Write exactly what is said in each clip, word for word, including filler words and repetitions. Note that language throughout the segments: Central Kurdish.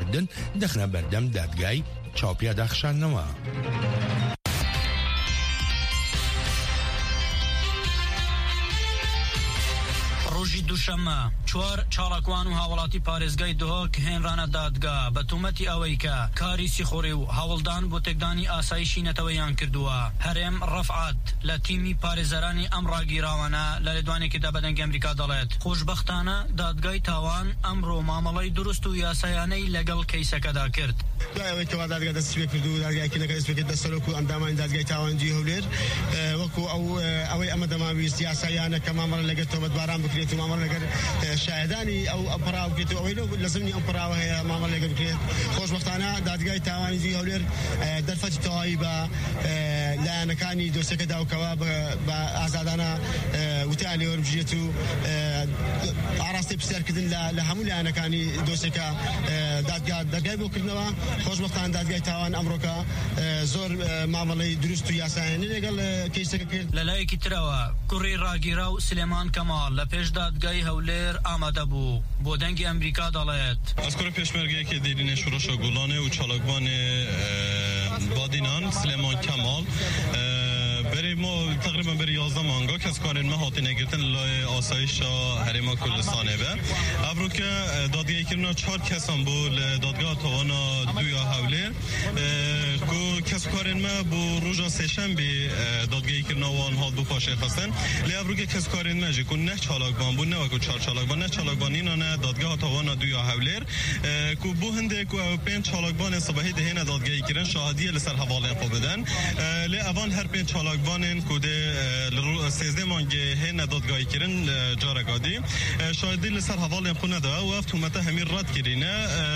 داگیرکردن دەخنە بەردەم دادگای چاوپیا داخشانەوە. ڕۆژی دووشەممە چوار چاڵکوان و هاوڵاتی پارێزگای دۆک هێنرانە دادگا بە تومەتی ئەوەی کە کاری سیخۆڕی و هەوڵدان بۆ تێکدانی ئاسایشی نەتەوەیان کردووە. هەرێم ڕەفعات لە تیمی پارێزەرانی ئەم ڕاگیراوانە لە لێدوانێکیدا بە دەنگی ئەمریکا دەڵێت خۆشبەختانە دادگای تاوان ئەمڕۆ مامەڵەی دروست و یاسایانەی لەگەڵ کەیسەکەدا کرد. دوایەوەی کەوا دادگا دەستی پێ کرد و دادگایەکە دەست پێ کرد دەسەرۆک و ئەندامانی دادگای تاوانجی هەولێر وەکو ئەو ئەوەی ئەمە دەماویست یاسایانە کە مامەڵە لەگەر تۆمەتباران بکرێت و مامەڵە لەگەر شاهدانی ئەو ئەپڕاو بکرێت و ئەوەی لە زمینی ئەم پڕاوە هەیە مامەڵە لەگەر بکرێت. خۆشبەختانە دادگای تاوانجی هەولێر دەرفەتی تەواوی بە لایەنەکانی دۆسیەکە داوکەوە بە ئازادانە وتیان لێوەربژێت و ئاراستی پرسیارکردن لە هەموو لایەنەکانی دۆسیەکە دادگای بۆ کردنەوە. خۆشبەختانە دادگای تاوان ئەمڕۆکە زۆر مامەڵەی دروست و یاسایانە لەگەڵ کەیسەکە کرد. لە لایەکی ترەوە کوڕی ڕاگیرا و سلێمان کەماڵ لە پێش دادگای هەولێر ئامادە بوو بۆ دەنگی ئەمریکا دەڵێت ئەسکۆرە پێشمەرگەیەکی دیرینە شورشە گوڵانێ و چالاکوانێ بادینان سلێمان کەماڵ بری ما تقریبا بری یازده مانگا کس کارن ما هاتی نگرتن لای آسایش هریما کردستانه به ابرو که دادگاه کردن چهار کسان بود دادگاه توانا دویا هولیر کو کس کارن ما بو روزا سهشنبه بی دادگاه کردن وان ها دو پاشه خواستن لی ابرو که کس کارن ما جی کو نه چالاک بان بود نه و کو چهار چالاک بان نه چالاک بان اینا نه دادگاه توانا دویا هولیر کو بو هنده کو پنج چالاک بان صبحی دهنه دادگاه کردن شاهدی لسر حواله خو بدن لی اوان هر پنج چالاک بانن کوده سیزده مانگه هن دادگاهی کردن جارگادی شاهدی لسر حواله خونه ده و افتومته همین رد کردینه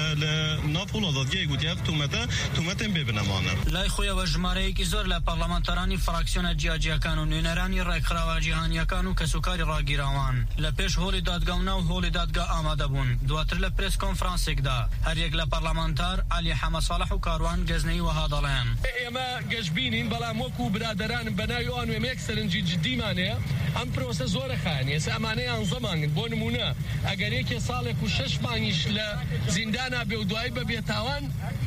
نافولا دادگاهی گویی افتومته تومتن ببینمانه. لای خوی و جمهوری زور ل پارلمانترانی فراکسیون جیاجی کانون نونرانی رکخرا جهانی کانون کسوکاری راگیروان لپیش هولی دادگاه و هولی دادگاه آماده بون دواتر لپرس کنفرانس کدا هر یک ل پارلمانتر علی حمد صالح و کاروان گزنی و هادالان. اما گشبینین بلا موکو برادران بنای آن و مکسرنجی جدی مانه ام پروسه زور خانی سامانه آن زمان بون مونه اگر یک سال کو شش مانیش ل زندان ابی و دوای به تاوان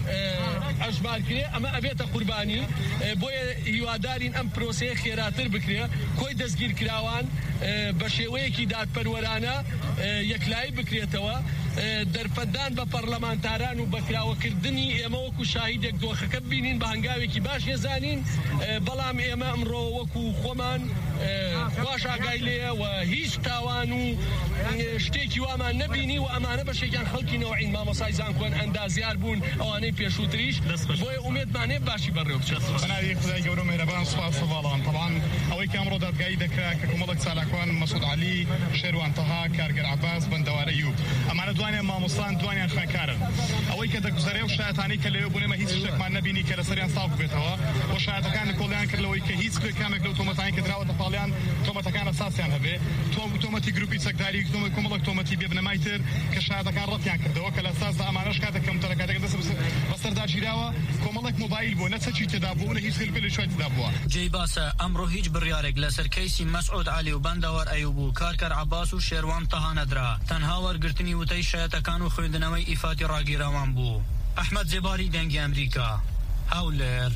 اجبار کړي اما ابيته قرباني بوی یوادارین ام پروسه خیراتر بکړي کوی دزگیر کراوان بشوي کی داد پرورانه یکلای بکړيتوا درفدان به پارلمانتاران و بکراوکردنی ئێمە وەکو شاهیدێک دۆخەکە ببینین بە هەنگاوێکی باش ێزانین بەڵام ئێمە ئەمڕۆ وەکو خۆمان خواش ئاگای لێە و هیچ تاوان و شتێکی وامان نەبینی و ئەمانە بەشێکیان خەڵکی نەوەعین مامۆسای زانکۆن ئەندازیار بوون ئەوانەی پێشووتریش بۆیە ئومێدمانێ باشی بەڕێوە بچێت. بەناوی خودای گەورە مێرەبان سوپاس و باڵام طبعا ئەوەی کە ئەمڕۆ دادگایی دەکرا کە کۆمەڵێک چالاکوان مەسعود عەلی شێروان تەها کارگەر عەباس بەندەوارە ئەیوب ئەمانە دوانیان مامۆستان دوانیان خوێندکارن ئەوەی کە دەگوزارێ و شایەتانی کە لەوێ بوونێمە هیچ شتێکمان نەبینی کە لەسەریان ساڵ بێتەوە بۆ شایەتەکان کۆڵیان کردلەوەی کە هیچ کامێک لەو تۆمەتانی کە دراوەتە پاڵیان تۆمەتەکان ئەساسیان هەبێ تۆمەتی گروپی چەکداری کۆمەڵێک تۆمەتی بێبنەمای تر کە شایەتەکان ڕەتیان کردەوە کە لە ئەساسدا ئەمانەش کاتێک کەمتەرەکاتێک دەست بەسەرداگیراوە کۆمەڵێک موبایل بوو نەچەکی تێدا بوو نە هیچ خلپێ لە شوێن تێدا بووە. جێی باسە ئەمڕۆ هیچ بڕیارێک لەسەر کەیسی مەسعود عەلی و بەندەوار ئەیوب و کارکەر عەباس و شێروان تەها نەدرا تەنها وەرگرتنی وتەی شایەتەکان و خوێندنەوەی ئیفاتی ڕاگیراوان بوو. ئەحمەد جێباری دەنگی ئەمریکا هەولێر.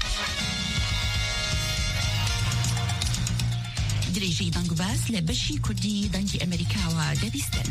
درێژەی دەنگ و باس لە بەشی کوردی دەنگی ئەمریکاوە دەبیستن.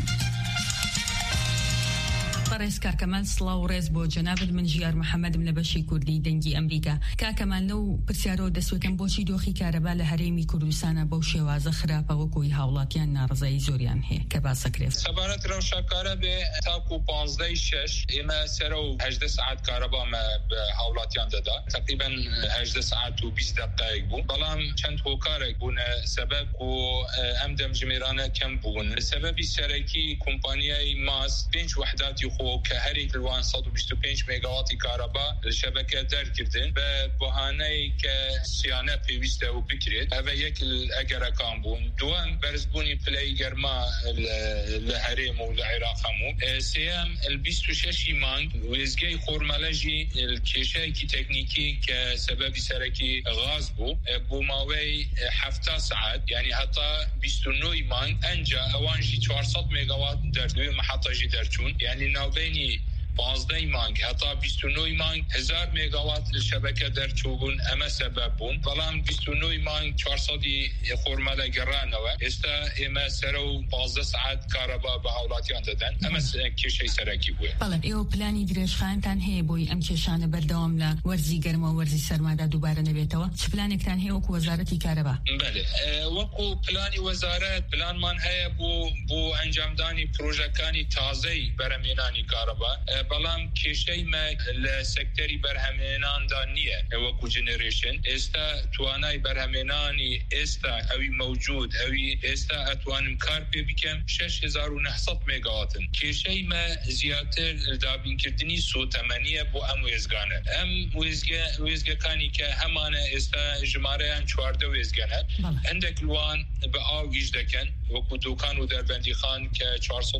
ڕێز کارکەمان سڵاو و ڕێز بۆ جەنابەت من ژیار محەممەدم لە بەشی کوردی دەنگی ئەمریکا. کاکەمان لەو پرسیارەوە دەسوەکەم بۆچی دۆخی کارەبا لە هەرێمی کوردستانە بەو شێوازە خراپەوە کۆی هاوڵاتیان ناڕزایی زۆریان هەیە کە باسەکرێت. سەبارەت ڕەوشەکارە بێ تاکو پانزدەی شەش ئێمە سەرە و هەژدە سعات کارەبامە بە هاوڵاتیان دەدا تقریبا هەژدە سعات و بیست دقایق بوو بەڵام چەند هۆکارێک بوونە سەبەب و ئەم دەمژمێرانە کەم بوون سەبەبی سەرەکی کۆمپانیای ماس پێنج وحداتی خۆ کە هەرێک لەوان سەد و بیست و پێنج مێگاواتی کارەبا لە شەبەکە دەرکردن بە بۆهانەی کە سیانە پێویستە و بکرێت ئەوە یەک ئەگەرەکان بوون دووەم بەرزبوونی پلەی گەرما لە هەرێم و لە عێراق هەموو سێەم بیست و شەشی مانگ وێزگەی خۆرمەلەژی کێشەیەکی تەکنیکی کە سەبەبی سەرەکی غاز بوو بۆ ماوەی هەفتا سعات یعنی هەتا بیست و نۆی مانگ ئەنجا ئەوانژی چوارسەد مێگاوات دەردوێ مەحەتەژی دەرچوون یعنی ناوبینی پانزده مانگ حتی بیست و نه مانگ هزار مگاوات شبکه در چوبون اما سبب بون بلام بیست و نه مانگ چهارصد خورمال گرانوا استا اما سرو پانزده ساعت کاربا به هاولاتیان دادن اما کشی سرکی بوده. بله ایو پلانی درش خانتان هی بوی ام کشانه بردام لا ورزی گرم و ورزی سرماده دوباره نبیتوا چه پلانی کتان هی وکو وزارتی کاربا؟ بله وکو پلانی وزارت پلان من هی بو بو انجام دانی پروژه کانی تازه برامینانی کاربا بلام کشی ما لسکتری برهمینان دانیه وکو جنریشن استا توانای برهمینانی استا اوی موجود اوی استا اتوانم کار پی بکم شش هزار و نهصد مگاواتن کشی ما زیاتر دابین کردنی سو تمنیه بو ام ویزگانه ام ویزگه ویزگه کانی که همانه استا جماره ان چوارده ویزگانه اندک لوان به آو گیج دکن وکو دوکان و در بندی خان که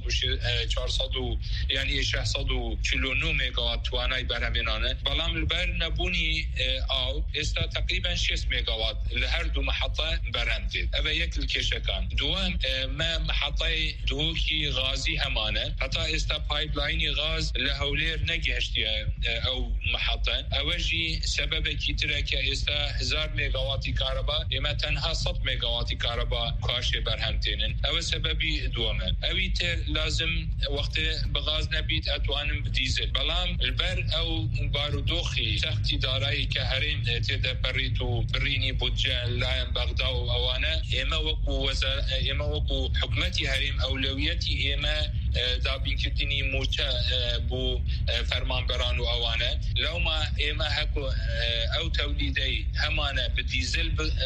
چهارصد و یعنی ششصد و چهل و نه مگاوات توانای برهمینانه بلام البر نبونی آو استا تقریبا شش مگاوات لهر دو محطه برهمتید اوه یک الکشکان دوام ما محطه دوکی غازی همانه حتی استا پایپلاینی غاز لهولیر نگهشتی او محطه اوجی سبب کیتره که استا هزار مگاواتی کاربا اما تنها صد مگاواتی کاربا کاشه برهمتینن او سببی دوامه اوی تر لازم وقت بغاز نبید اتوانم بدیزل بلام البر او بارودوخی سختی دارایی که هرین تیده بریتو برینی بودجه لایم بغدا و اوانه اما وکو وزا اما وکو حکمتی هریم اولویتی اما دابین کردنی موچه بو فرمانبران و اوانه لو ما اما هکو او تولیدی همانه بدیزل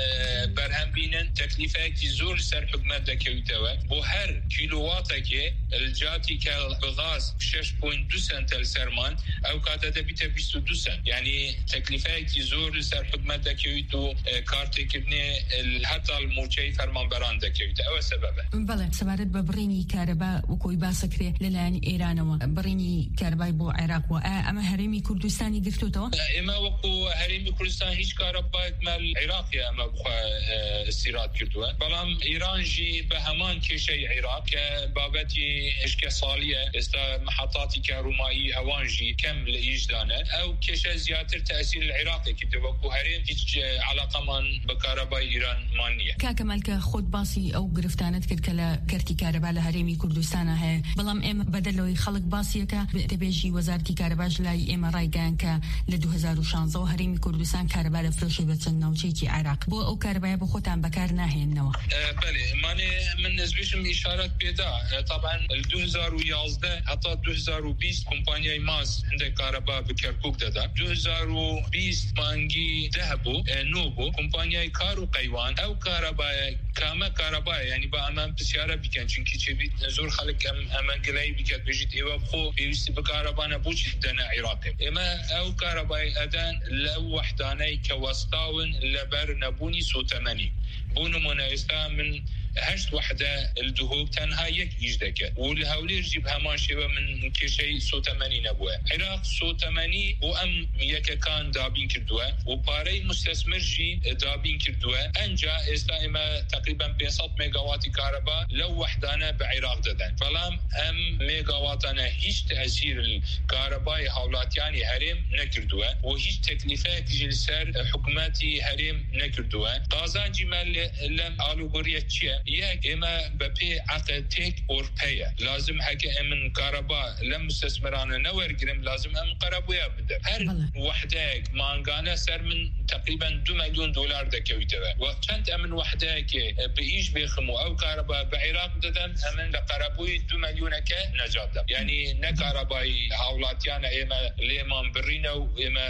برهم بینن تکلیفه کی زور سر حکمت دکویتوه بو هر کیلوواته که الجاتی که بغاز شش و دو سنت سرمان او کاته ده بیت بیست و دو سنت یعنی تکلیفه کی زور سر حکمت دکویتو کارت کردنی حتی الموچه فرمانبران دکویته او سببه. بله سبارت ببرینی کاربا وکوی سكري للان إيران وبريني كارباي بو عراق وأما هرمي كردستاني قلتو تو؟ إما وقو هرمي كردستان هيش كارباي مال عراق يا أما بخوا استيراد كردوه بلام إيران جي بهمان كشي عراق كبابتي إشكا صالية استا محطاتي كهرمائي أوانجي كم لإجدانه أو كشي زيادة تأثير العراقي كده وقو هرم هيش علاقة من بكارباي إيران مانية كاكمل كخود باصي أو قرفتانت كد كلا كرتي كاربا لهرمي كردستان هي بلام ام بدلوي خلق باسيكا تبيجي وزارتي كارباج لاي ام رايغان كا ل ألفين وخمسطعش هرمي كردستان كاربا لفرش بتسنو وشيكي عراق بو او كاربا بخوتان بكار ناهي النوا أه بله ماني من نسبيشم اشارات بيدا طبعا ل ألفين وحداشر حتى ألفين وبيست كومبانياي ماس عند كاربا بكركوك دادا ألفين وبيست مانجي ذهبو نوبو كومبانياي كارو قيوان او كاربا كاما كاربا يعني با امام بسياره بكن چونكي چبيت زور خلق ام اما گلای بکت بجید ایواب خو بیوستی بکاربانه بوچ دنا عراقی اما او کاربای ادن لو وحداني كوستاون لبر نبوني سو تمني بونو مناستا من هشت وحده الدهوب تنها یک ایجدکه والهولي جيب همان شبه من كشي سو تمني نبوه عراق سو تمني و ام یک كان دابين كردوه و پاره مستثمر جي دابين كردوه انجا استائما تقريبا پانصد ميگاوات كهرباء لو وحدانه بعراق دادن فلام ام ميگاواتانه هیچ تأثير الكهرباء هولاتياني هرم نكردوه و هیچ تكلفه كجلسر حكوماتي هرم نكردوه قازان جمال لم آلوگوريه چيه یک اما بپی عقدتك اورپیه لازم حکه امن کاربا لم مستثمرانه نورگرم لازم ام قربویا بده هر وحده مانگانه سر من تقریبا دو میلیون دلار دکویته و چند امن وحده که به ایش بخمو او کاربا به عراق دادن امن لقربوی دو میلیونه که نجات ده یعنی نه کاربای حولاتیان اما لیمان برینو اما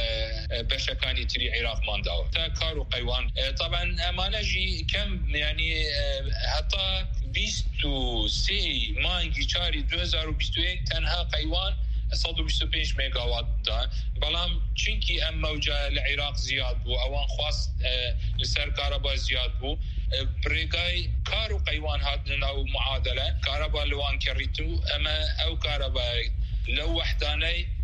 بشکانی تری عراق مانداو تا کارو قیوان طبعا امانه جی کم یعنی حتی بیست و سه مانگی چاری دو هزار و بیست و یک تنها قیوان صد و بیست و پنج مگاوات دا بلام چونکی ام موجه لعراق زیاد بو اوان خواست لسر کاربا زیاد بو بريغاي كارو قيوان هاتن او معادله كهرباء لوان كريتو اما او كهرباء لو وحداني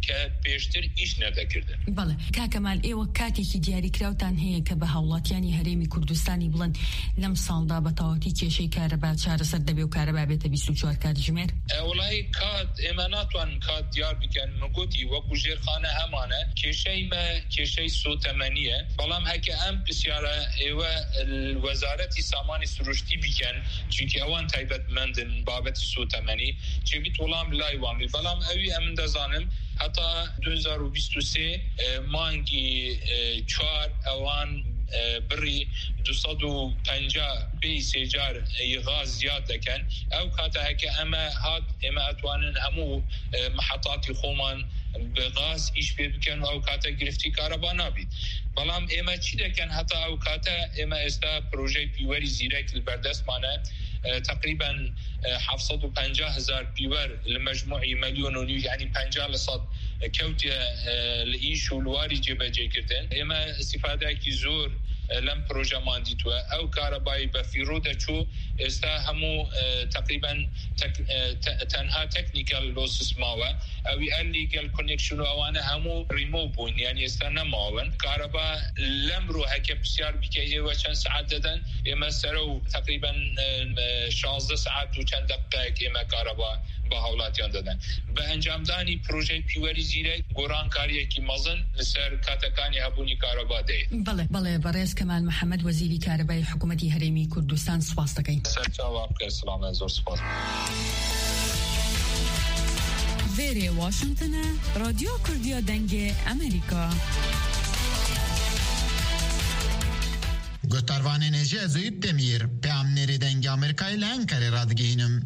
که پیشتر ایش نەدەکردن. بەڵێ کاکەمال ئێوە کاتێکی دیاریکراوتان هەیە کە بە هاوڵاتیانی هەرێمی کوردستانی بڵن لەم ساڵدا بە تەواوەتی کێشەی کارەبا چارەسەر دەبێ و کارەبا بێتە بیست و چوار کاتژمێر؟ وڵی کات ئێمە ناتوانن کات دیار بکەن مگوتی وەکو ژێرخانە هەمانە کێشەی مە کێشەی سوتەمەنیە بەڵام هەکە ئەم پرسیارە ئێوە وەزارەتی سامانی سروشتی بکەن چونکی ئەوان تایبەتمەندن بابەتی سوتەمەنی چێبیت وەڵام لای وامی بەڵام ئەوی ئەمن دەزانم حتا دو هزار و بیست و سێ مانگی چوار ئەوان بڕی دووسەد و پەنجا پێی سێجار غاز زیاد دەکەن ئەو کاتە هەکە ئەمە هات ئێمە ئەتوانن هەموو محەتاتی خۆمان بغاز ایش پێ بکەن و ئەو کاتە گرفتی کارەبا نابیت بەڵام ئێمە چی دەکەن هەتا ئەو کاتە ئێمە ئێستا پرۆژەی پیوەری زیرەک بەردەستمانە تقریبا هەفتصەد و پەنجا هەزار پیوەر لە مەجموعی مەلیۆن و نیو یعنی پەنجا لە سەد کەوتە لە ئیش و لواری جێبەجێکردن ئێمە استیفادەیەکی زۆر لەم پرۆژەمان دیتووە ئەو کارەبایی بە فیرۆ دەچوو ئێستا هەموو تقریبا تەنها تەکنیکەل لۆسس ماوە ئەوی ئەلیگەل کۆنێکشن و ئەوانە هەموو ریمۆ بوون یعنی ئێستا نەماون کارەبا لەمڕۆ هەکە پرسیار بکە ئێوە چەند سعات دەدەن ئێمە سەرە و تقریبا شانزدە سعات و چەند دەقیقەیەک ئێمە کارەبا بە هاوڵاتیان دەدەن بە ئەنجامدانی پرۆژەی پیوەری زیرەک گۆڕانکاریەکی مەزن لەسەر کاتەکانی هەبوونی کارەبا دەیت. بەڵێ بەڵێ بەڕێز کەمال محەممەد وەزیری کارەبای حکوومەتی هەرێمی کوردستان سوپاس دەکەین. سەرچاوە بکە سلام زۆر سوپاس. Vere Washington رادیو کوردیا دنگ امریکا. گوتاروان نجی زوید دمیر پیامنری دنگ امریکای لانکاری رادگینم.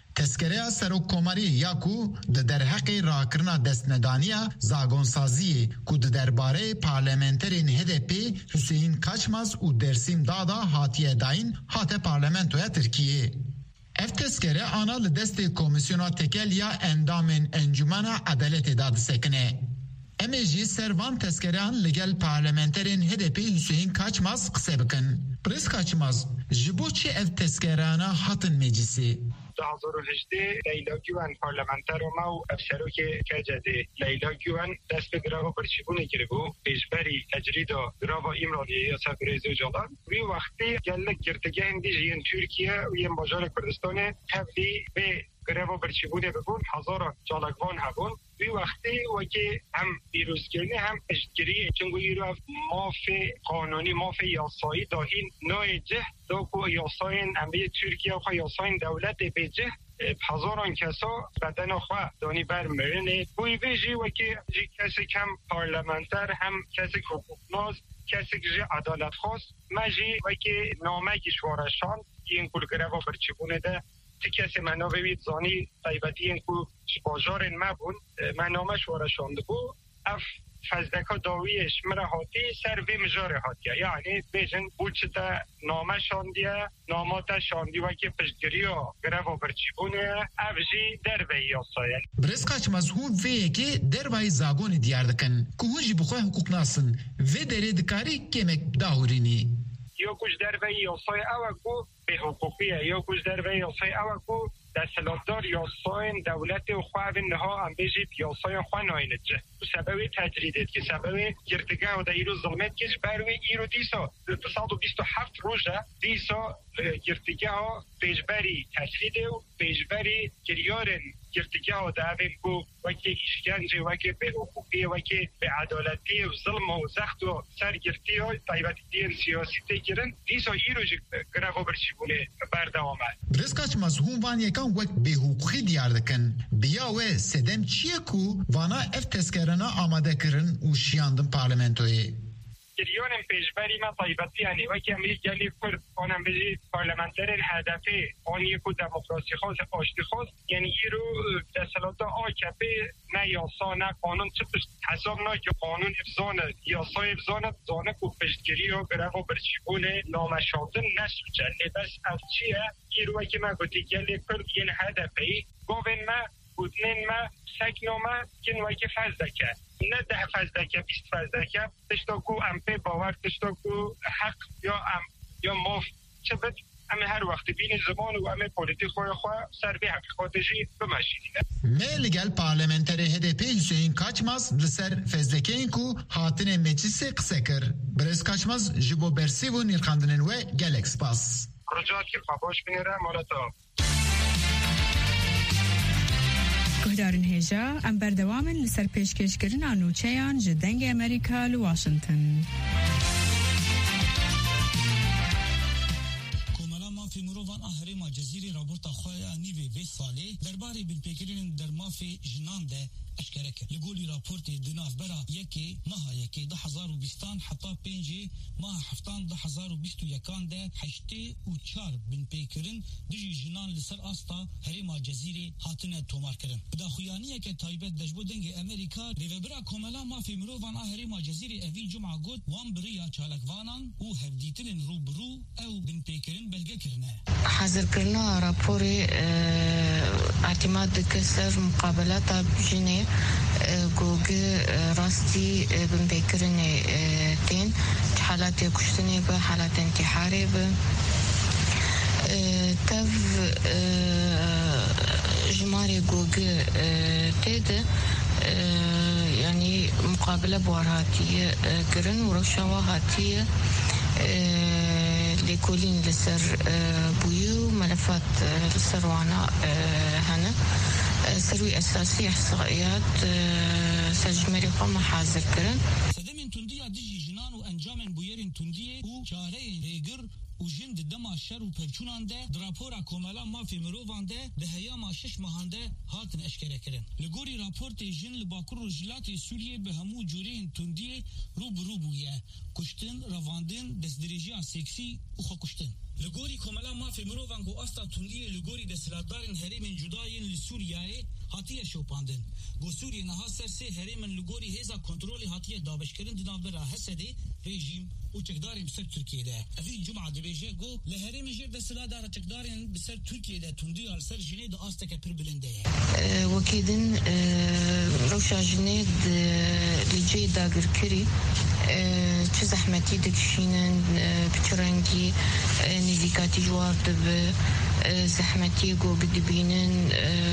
تذکره سرو کماری یا کو د در حق راکرنا دستندانیا زاگونسازی کو د درباره پارلمنترین هدپی حسین کاچماز و درسیم دادا هاتیه داین هات پارلمنتویا ترکیه. اف تذکره آنا لدست کمیسیونا تکل یا اندامن انجمن عدالت داد سکنه. امجی سروان تذکران لگل پارلمنترین هدپی حسین کاچماز قصه بکن. پرس کاچماز جبو چه اف تذکرانه هاتن مجلسی؟ دو هزار و هجده لیلا گیوان پارلمانتر و ما و افسرو که کجده لیلا گیوان دست به گراو برچیبونه گیره بو پیشبری تجرید و گراو ایمرالی یا سفریزه جالا وی وقتی گلک گرتگه هندی جین ترکیه و یم باجار کردستان هفتی به گراو برچیبونه ببون هزار جالگوان هبون وی وقتی وکی هم بیروزگرنی هم پشتگیری چنگوی رو ماف قانونی ماف یاسایی داهین نوع جه دو یاساین امبی ترکیه و یاساین دولت بیجه هزاران کسا بدن خواه دانی بر مرنه بوی بیجی وکی جی کسی کم پارلمانتر هم کسی حقوقناز کسی جی عدالت خواست مجی وکی نامه گشوارشان این کل گروه برچگونه ده تی کسی منو ببید زانی طیبتی این کل باجار مبون منامه شوارشانده بو اف فزدکا داویش مره هاتی سر وی مجاره هاتیه یعنی بیجن بود چه تا نامه شاندیه نامه تا شاندی وکی پشتگیری و گره و برچیبونه افجی در وی یاسایه برس قاچ مزهون وی که در وی زاگون دیار دکن که هونجی بخواه حقوق ناسن وی داره دکاری کمک داورینی یا کش در وی یاسای او کو به حقوقیه یا کش در وی یاسای او کو دستلاتدار یاساین دولت و خواهن نها هم بجید یاساین خواه ناینده جه سبب تجریدت که سبب گرتگاه و دا ایرو ظلمت کش بروی ایرو دیسا دوصد و بیست و هفت روزه دیسا گرتگاه پیجبری تجریده و پیجبری گریارن گرتگاه و دعوین کو وکی اشکنجه وکی به حقوقی وکی به عدالتی و ظلم و زخت و سرگرتی و طیبتی دین سیاسی تگیرن دیسا ایرو گره برچی بونه برده آمد برسکاچ مزهون وان یکان وک به حقوقی دیار دکن بیا و سدم چیه کو وانا اف تذکرنا آماده کرن و شیاندن پارلمنتوی جریان پیشبری ما طیبتی یعنی وکی امریکا گلی کرد آنم بجی پارلمانترین هدفی آن یکو دموکراسی خواست آشتی خواست یعنی ایرو دستلات آکپی نه یاسا نه قانون چه پشت حساب نه که قانون افزانه یاسا افزانه زانه کو پشتگیری و گره و برچیبونه نامشادن نشو جلی بس از چیه ایرو وکی ما گوتی گلی کرد این هدفی گوین ما بودنین ما سکنو ما کن وکی فزدکه نه ده فزدکه بیست فزدکه تشتا کو امپی باور تشتا کو حق یا ام یا مف چه بد اما هر وقت بین زمان و اما پولیتی خواه خواه سر به حقیقات جی بماشیدینه. ملگل پارلمنتری هدی پی حسین کاچماز لسر فزلکین کو هاتن مجلس قصه کر. برز کاچماز جبو برسی و نیرخاندنن و گلکس پاس. رجاعت که خواهش بینیره مالتا. گهدارن هجا ام بردوامن لسر پیشکش کرن آنوچهان جدنگ امریکا لواشنطن. مافی مروان آهری ما جزیره رابطه خواه آنیوی وی ساله درباره بالپیکرین در مافی جنان ده اشکره کرد. لگولی راپورت دناف برا یکی ماه یکی ده هزار و بیستان حتی پنجی ماه هفتان ده هزار و بیست و یکان ده هشته و چار بالپیکرین دجی جنان لسر آستا هری ما جزیره هاتنه تومار کرن. بدا خویانیه که تایبت دجبو دنگ امریکا ریو برا کاملا مافی مروان آهری ما جزیره اوین جمعه گود وان بریا چالکوانان و هفدیتن رو برو او بالپیکرین بلگه کرنه. حاضر کرنا راپوری اعتماد کسر مقابلات بجنه گوگه راستی بمبکرن تین حالات کشتنی به حالات انتحاری به تف جماری گوگه تیده يعني مقابلة بوارهاتية كرن ورشاوهاتية لكلين لسر بيو ملفات لسر وانا هنا سروي أساسي إحصائيات سجمري قام حاضر كرن سدمن تندية دجي جنان وأنجام بويرين تندية وشارين ريجر وجند دما شر و پرچونان ده دراپورا کوملا مافی مروان ده ده هیاما شش ماهان ده هاتن اشکره کرن. لگوری راپورت جن لباکر رجلات سوریه به همو جورین تندیه رو برو بویه. کشتن، رواندن، دستدریجی سکسی و خو کشتن. لگوری کوملا مافی مروان گو استا تندیه لگوری دستلاتدارن هریمن جداین لسوریه هاتیه شوپاندن. گو سوریه نها سرسه هریمن لگوری هزا کنترولی هاتیه دابش کرن دناف برا حسده رژیم و چکدارین بسر ترکیه ده. اوی جمعه دبیجه گو لهریم جه دستلا داره چکدارین بسر ترکیه ده تندی آل سر جنه ده آسته که پر بلنده. وکیدن روشا جنه لیجه داگر کری چه زحمتی دکشینن بچرنگی نزیکاتی جوار دب زحمتی گو بدبینن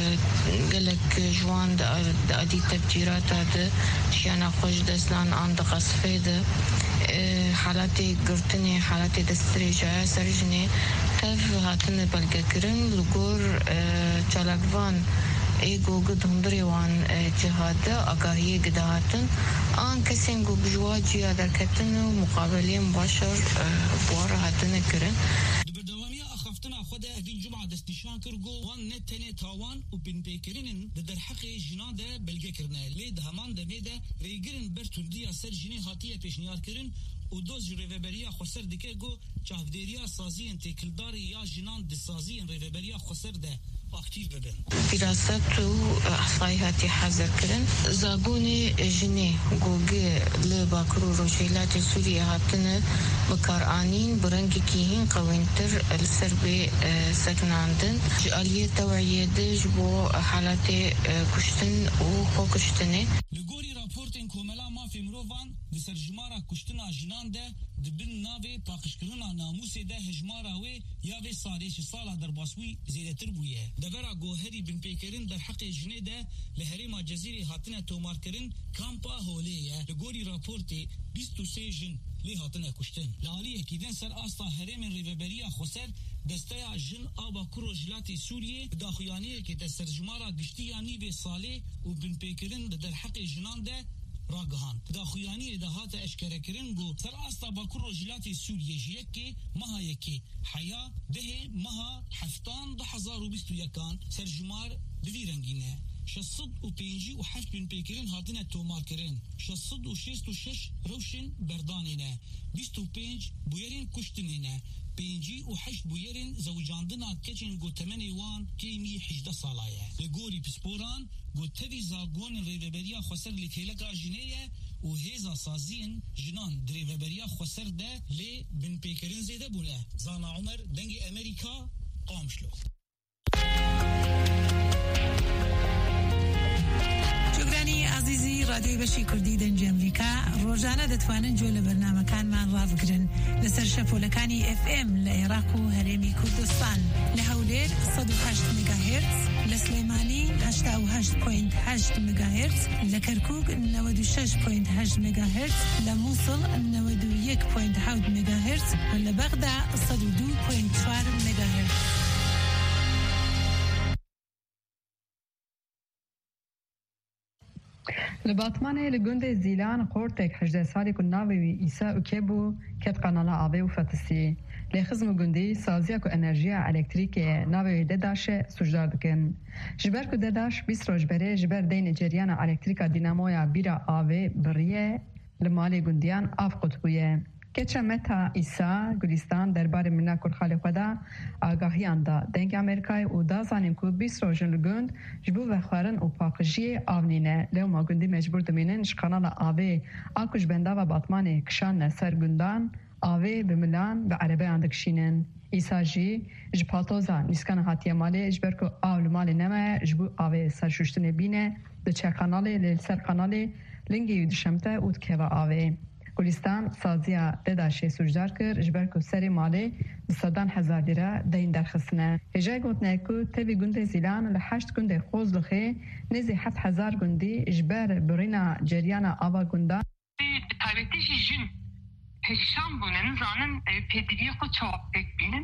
گلک جوان ده ادی تبجیرات ده شیانا خوش دستان آن ده قصفه ده حالات گرتنی حالات دستریجه سرجنی تف هاتن بلگه کرن لگور چالکوان ای گوگد هندری وان جهاده آگاهی گداهاتن آن کسی گو بجوا جیا در کتن و مقابلی مباشر بواره هاتن کرن خفتنا خدا هذه الجمعة دستشان كرجو وان نتني تاوان وبين بيكرين ده در حق جنان ده بلغة كرنا ليه ده همان ده ميدا ريجرن برتونديا سر جني هاتية پیشنیار کرن و دوز ریوبریا خسر دکه گو چافدریا سازی تکلداری یا جنان دسازی ریوبریا خسر ده اکتیو ببن. دراسات و احصائیات حاضر کردن زبون جنی گوگه لباکرو روشیلات سوریه هاتن بکارانین برنگی کیهین قوینتر السر به سکناندن جالیه توعیه دج بو حالات کشتن و خو کشتنه. لگوری راپورتین کوملا مافی مروان بسر جمارا کشتنا جنان ده دبن ناوی پاکشکرنا ناموسی ده هجمارا وی یا وی سالیش سالا در باسوی زیدتر بویه. دبرا گوهری بن پیکرین در حق جنه ده لحریم جزیری هاتنه تومار کرن کامپا هولیه لگوری راپورتی بیست و سه جن لی هاتنه کشتن. لالیه کیدن سر آستا حریم ریوبریا خسر دسته جن آبا کرو جلاتی سوریه داخویانیه که دستر جمارا گشتیانی به ساله و بن پیکرین در حق جنان ده راگهان داخویانی دهات اشکره کرن گو سر آستا با کرو جلاتی سوریه جیکی مها یکی حیا ده مها هفتان ده هزار و بیست و یکان سر جمار دوی رنگینه شصد و پنجی و هفت بن پیکرین هاتنه تومار کرن شصد و شست و شش روشن بردانینه بیست و پنج بویرین کشتنینه پنجی و هشت بویرین زوجاندنا کچن گو تمنی وان کیمی حجده سالایه لگوری پسپوران گو تبی زاگون ریوبریا خسر لکیلکا جنیه و هیزا سازین جنان دریوبریا خسر ده لی بن پیکرین زیده بونه زانا عمر دنگ امریکا قامشلو. شكراني عزيزي رادیوی بەشی کوردی دەنگی ئەمریکا ڕۆژانە دەتوانن گوێ لە بەرنامەکانمان ڕابگرن لەسەر شەپۆلەکانی ئف ئێم لە عێراق و هەرێمی کوردستان لە هەولێر سەد و هەشت مێگاهێرتز، لە سلێمانی هەشتا و هەشت پۆینت هەشت مێگاهێرتز، لە کەرکووک نەوەد و شەش پۆینت هەشت مێگاهێرتز، لە مووسڵ نەوەد و یەک پۆینت حەوت مێگاهێرتز و لە بەغدا سەد و دوو پۆینت چوار مێگاهێرتز. li Batmanê li gundê Zîlan Qortek hejdeh salî ku navê wî Îsa Ukebû ket qanala avê û fetisî. Lê xizm û gundî saziya ku enerjiya elektrîkê navê wî Dedaşê sujdar dikin. Ji ber ku Dedaş bîst roj berê ji ber deynê ceriyana elektrîka dînamoya bîra avê biriye li malê gundiyan av qutbûye. Keça Meta İsa Gulistan derbarê Mîna Kurxalê xwe da agahiyan da dengê Amerîkayê û da zanîn ku bîst rojin li gund ji bo vexwarin û paqijiyê avnîne. Lewma gundî mecbûr dimînin ji kanala avê a ku ji bendava Batmanê kişanne ser gundan avê bi milan bi erebeyan dikişînin. İsa jî ji patoza nîskana hatiye malê ji ber ku av li malê neme ji bo avê serşuştinê bîne diçe kanalê lê ser kanalê lingê wî dişemte û dikeve avê. Gulistan saziya Dedaşê sujdar kir ji ber ku serê malê bi sedan hezar lîre deyn derxistine. Hêja gotine ku tevî gundê Zîlan li heşt gundê Xozlixê nêzî heft hezar gundî ji ber birîna ceriyana ava gundan bi taybetî jî jin perişan bûne nizanin pêdiviyê xwe çawa pêk bînin.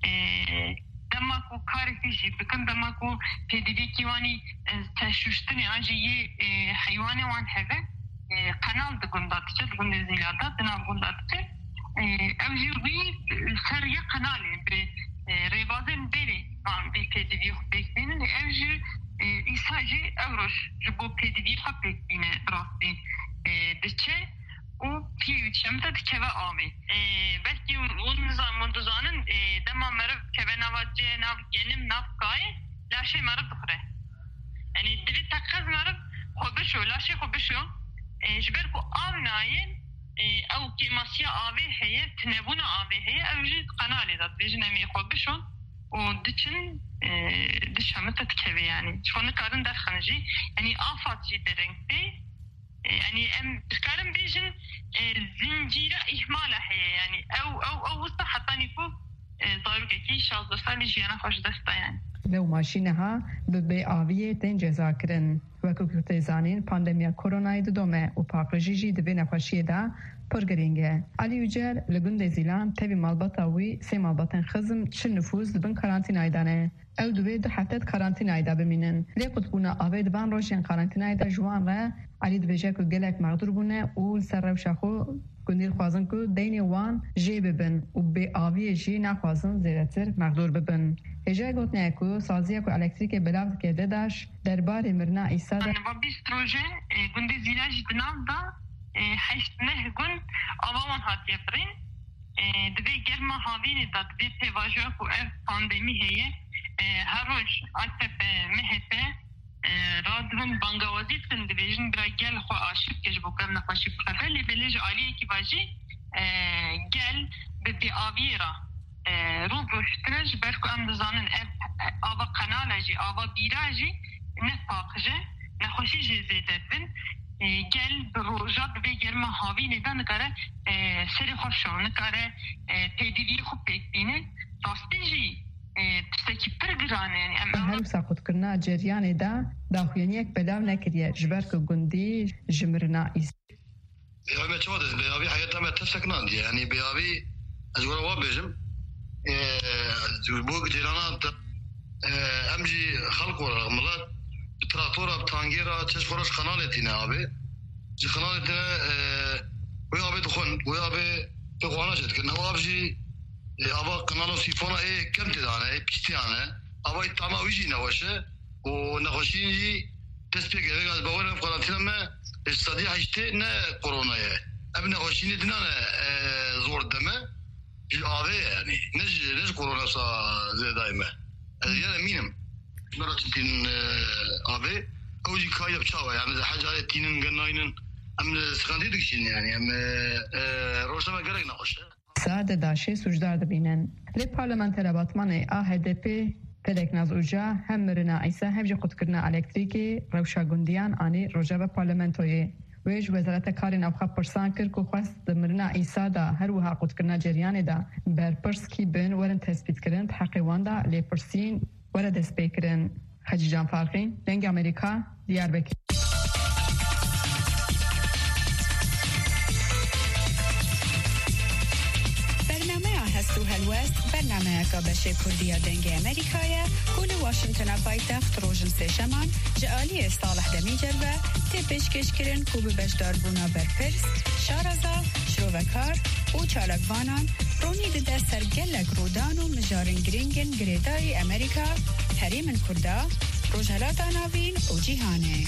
Dema ku karekî jî bikin dema ku pêdiviyekî wanî teşuştinê an jî yê heywanê wan heve kanal di gunda diçe di gundê Zîlada di nav gunda diçe ew jî wî ser yê kanalê bi rêbazên berê van vê pêdiviyê xwe pêk bînin ew jî îsa jî ew roj ji bo pêdiviyê xwe pêk bîne rastî diçe û pî dişemte dikeve avê. Belkî hûn dizanin dema meriv keve nava cê nav genim nav kayê laşê meriv dixure. Yani divê teqez meriv xwe bişo laşê xwe bişo ji ber ku av nayên ew kêmasiya avê heye tinebûna avê heye ew jî kanalê da dibêjin em ê xwe bişon û diçin dişemete dikeve yani. Ji xwe nikarin derxin jî yani afat jî dereng tê yani em dikarin bêjin zincîra ihmala heye yani ew ew ew wisa hetanî ku zarokekî şazdeh salî jiyana xwe ji dest da yani. Lew maşîneha bi bêaviyê tên cezakirin. Wekû ku tê zanîn pandemiya koronayê didome û paqijî jî di vê nexweşiyê de pir girîng e. Alî Yücel li gundê Zîlan tevî malbata wî sê malbatên xizm çil nüfûs dibin karantînayê de ne. Ew divê du hefte karantînayê de bimînin. Lê qutbûna avê di van rojên karantînayê de ji wan re Alî dibêje ku gelek mexdûr bûne û li ser rewşa xwe gundî dixwazin ku deynê wan jê bibin û bêaviyê jî naxwazin zêdetir mexdûr bibin. Hêja gotinaya ku saziya ku elektrîkê belav dike Dedaş derbarê mirina îsa de bîst roje gundê Zîlan jî di nav da heşt neh gund ava wan hatiye firîn. Divê germa havînê da divê pêvajoya ku ev pandemî heye her roj A T P M H P radibin bangawazî dikin dibêjin bira gel xwe aşîv ke ji bo kev nexweşî bixefe lê belê ji aliyekî ve jî gel bi bêaviyê ra rû rûştine ji ber ku em dizanin ev ava qenala jî ava bîra jî ne paqij e nexweşî jê zêde dibin gel bi roja bi vê germa havînê de nikare serê xwe şo nikare pêdiviyê xwe pêk bîne rastî jî tiştekî pir giran e yani em her saqotkirina ceriyanê de daxuyaniyek belav nekiriye ji ber ku gundî ji mirina îsa me çawa dez bêavî heyeta me tevsek nandiye yani bêavî ez were wa bêjim bo cerana em jî xelq were milet bi traktora bi tangêra çeş xwereş kanalê tîne avê ji kanalê tîne wê avê dixwin wê avê pêxwana jê dikin ew av jî ava kanala sîfona ê kem tê dane ê pîstiyane ava tama wî jî nexweş e û nexweşîn jî dest pêk e ez bawer ev karantîna me stadî heştê ne korona ye ev nexweşînê dinane zor deme ji avê ye yani ne ji ne ji korona sa zêdayê me ez yan emînim mera çintîn avê ew jî kayep çawa yani hecayê tînin genayînin em sıkıntı dikişin yani em rojda me gerek nexweş e Sa Dedaşê sujdar dibînin. Lê parlamentera Batmanê A H D P پلک ناز اوجا هم مرنا عیسا هم جا خودکرنا الکتریکی روشا گندیان آنی روژا به پارلمنتوی ویج وزارت کاری نوخه پرسان کرد که خواست مرنا عیسا دا هر وها خودکرنا جریان دا بر پرس کی بین ورن تثبیت کرن تحقیوان دا لی پرسین ورن دست بیکرن. حجی جان فارقی لنگ امریکا دیار بکی. هستو هلوست برنامه کابشه کردی دنگ امریکایه کل واشنطن پایتخت روشن سشمان جعالی صالح دمیجر و تپش کشکرین کوب بشدار بونا برپرس شارزا شرووکار و چالکوانان رونی ده سرگلک رودان و مجارن گرینگن گریدای امریکا حریم کردا روژهلات آناوین و جیهانه.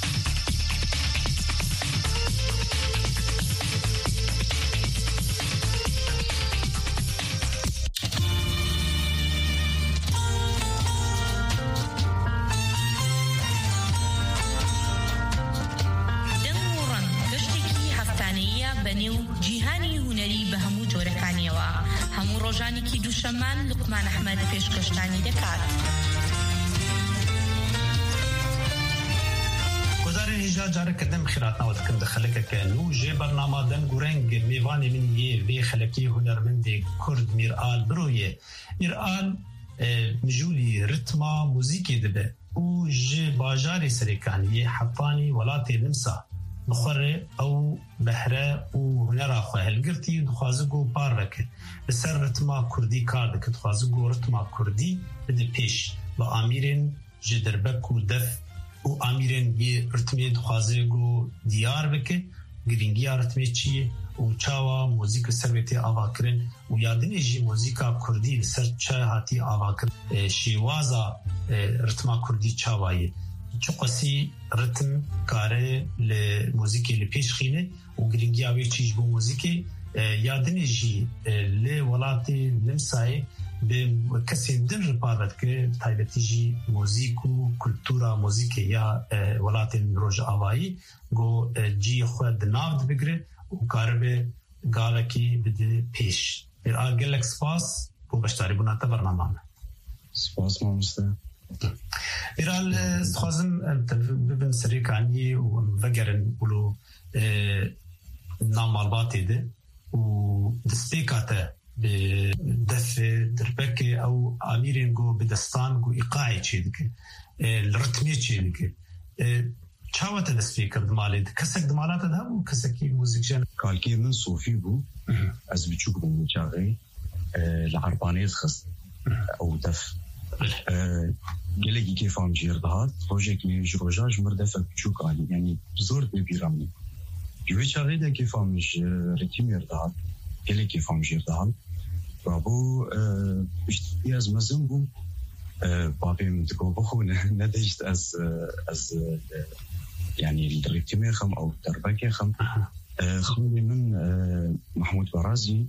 جیهانی هنری به همو جورکانیه و همو روزانی که دوشمان لقمان احمد پیشکشتانی دکات. گزارش هجا جاره کردم خیرات نواد کند خلقه که نو جه برنامه دن گورنگ میوانی من یه وی خلقی هنرمند کرد میرآل برویه. میرآل مجولی رتما موزیکی دبه او جه باجاری سریکانی حفانی ولاتی نمسا نخره او بحره او هنر خواه هلگرتی دخوازگو بار رکه بسر رتما کردی کار دکه دخوازگو رتما کردی بده پیش با آمیرین جدربک و دف او آمیرین یه رتمی دخوازگو دیار بکه گرینگی رتمی چیه و چاوا موزیک سرویتی آوا کرن و یادنی جی موزیکا کردی سر چه هاتی آوا کرن شیوازا رتما کردی چاوایه چو قصی رتم کاره لموزیکی لپیش خینه و گرینگی آوی چیج بو موزیکی یادنی جی لولاتی نمسای به کسی دن رپارد که تایبتی جی موزیک و کلتورا موزیکی یا ولاتی روژ آوایی گو جی خود نافد بگره و کاره به گالکی بده پیش بیر آگلک سپاس بو بشتاری بناتا برنامه سپاس مامسته ایرال خواستم ببین سریکانی و وگرن ولو نامالباتی ده و دستیکاته به دف دربکه او آمیرین گو به دستان گو ایقاعی چی دکه الرتمی چی دکه چاوات دستیکر دمالی ده کسک دمالات ده و کسکی موزیک جن کالکی من صوفی بو از بچوک بو چاقی لعربانیز خست او دف گلگی که فهم جیر دهات روژه که جروجاج مرده فکچوک آلی یعنی زور ببیرامنی جوی چاقی ده که فهمش ریتی میر دهات گلگی فهم جیر دهات و بو بشتی از مزم بو بابی مدگو بخونه نداشت از از يعني الريتمي خم او دربكي خم خمي من محمود برازي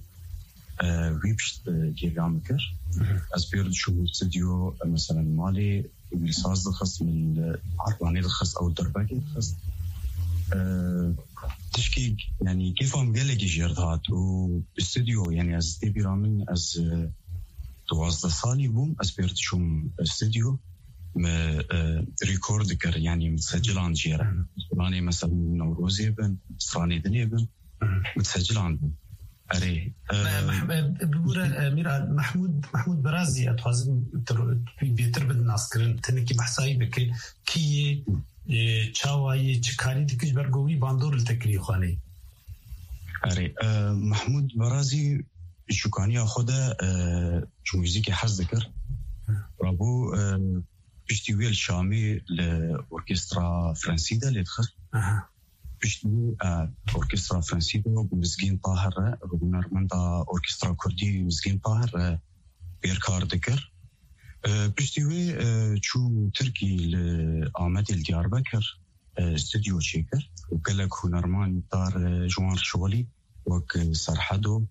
ويبشت جيغامكر از بيرد شو استوديو مثلا مالي الساز الخاص من العرباني الخاص او الدربكي الخاص تشكيك يعني كيف هم قال لك جيرتات واستوديو يعني از دي بيرامن از دوازده سالي بوم از بيرد شو استوديو ما ريكورد كر يعني متسجل عن جيران راني مثلا نوروزي بن سراني دنيا بن متسجل عن بن أري ببورة ميرا محمود محمود برازي أتوازن بيتر بالناس كرن تنكي بحثاي بك كي تشاواي تشكاري دكش برغوي باندور التكري خاني أري محمود برازي شوكاني أخده موسيقى حز ذكر رابو بشتوي الشامي لأوركسترا فرنسيدا اللي دخل بشتوي أوركسترا فرنسيدا ومزقين طاهر ونرمندا أوركسترا كردي مزقين طاهر بيركار ذكر بشتوي شو تركي لآمد الدياربكر استوديو شيكر وقالك هنرمان دار جوان شغلي وك سرحدو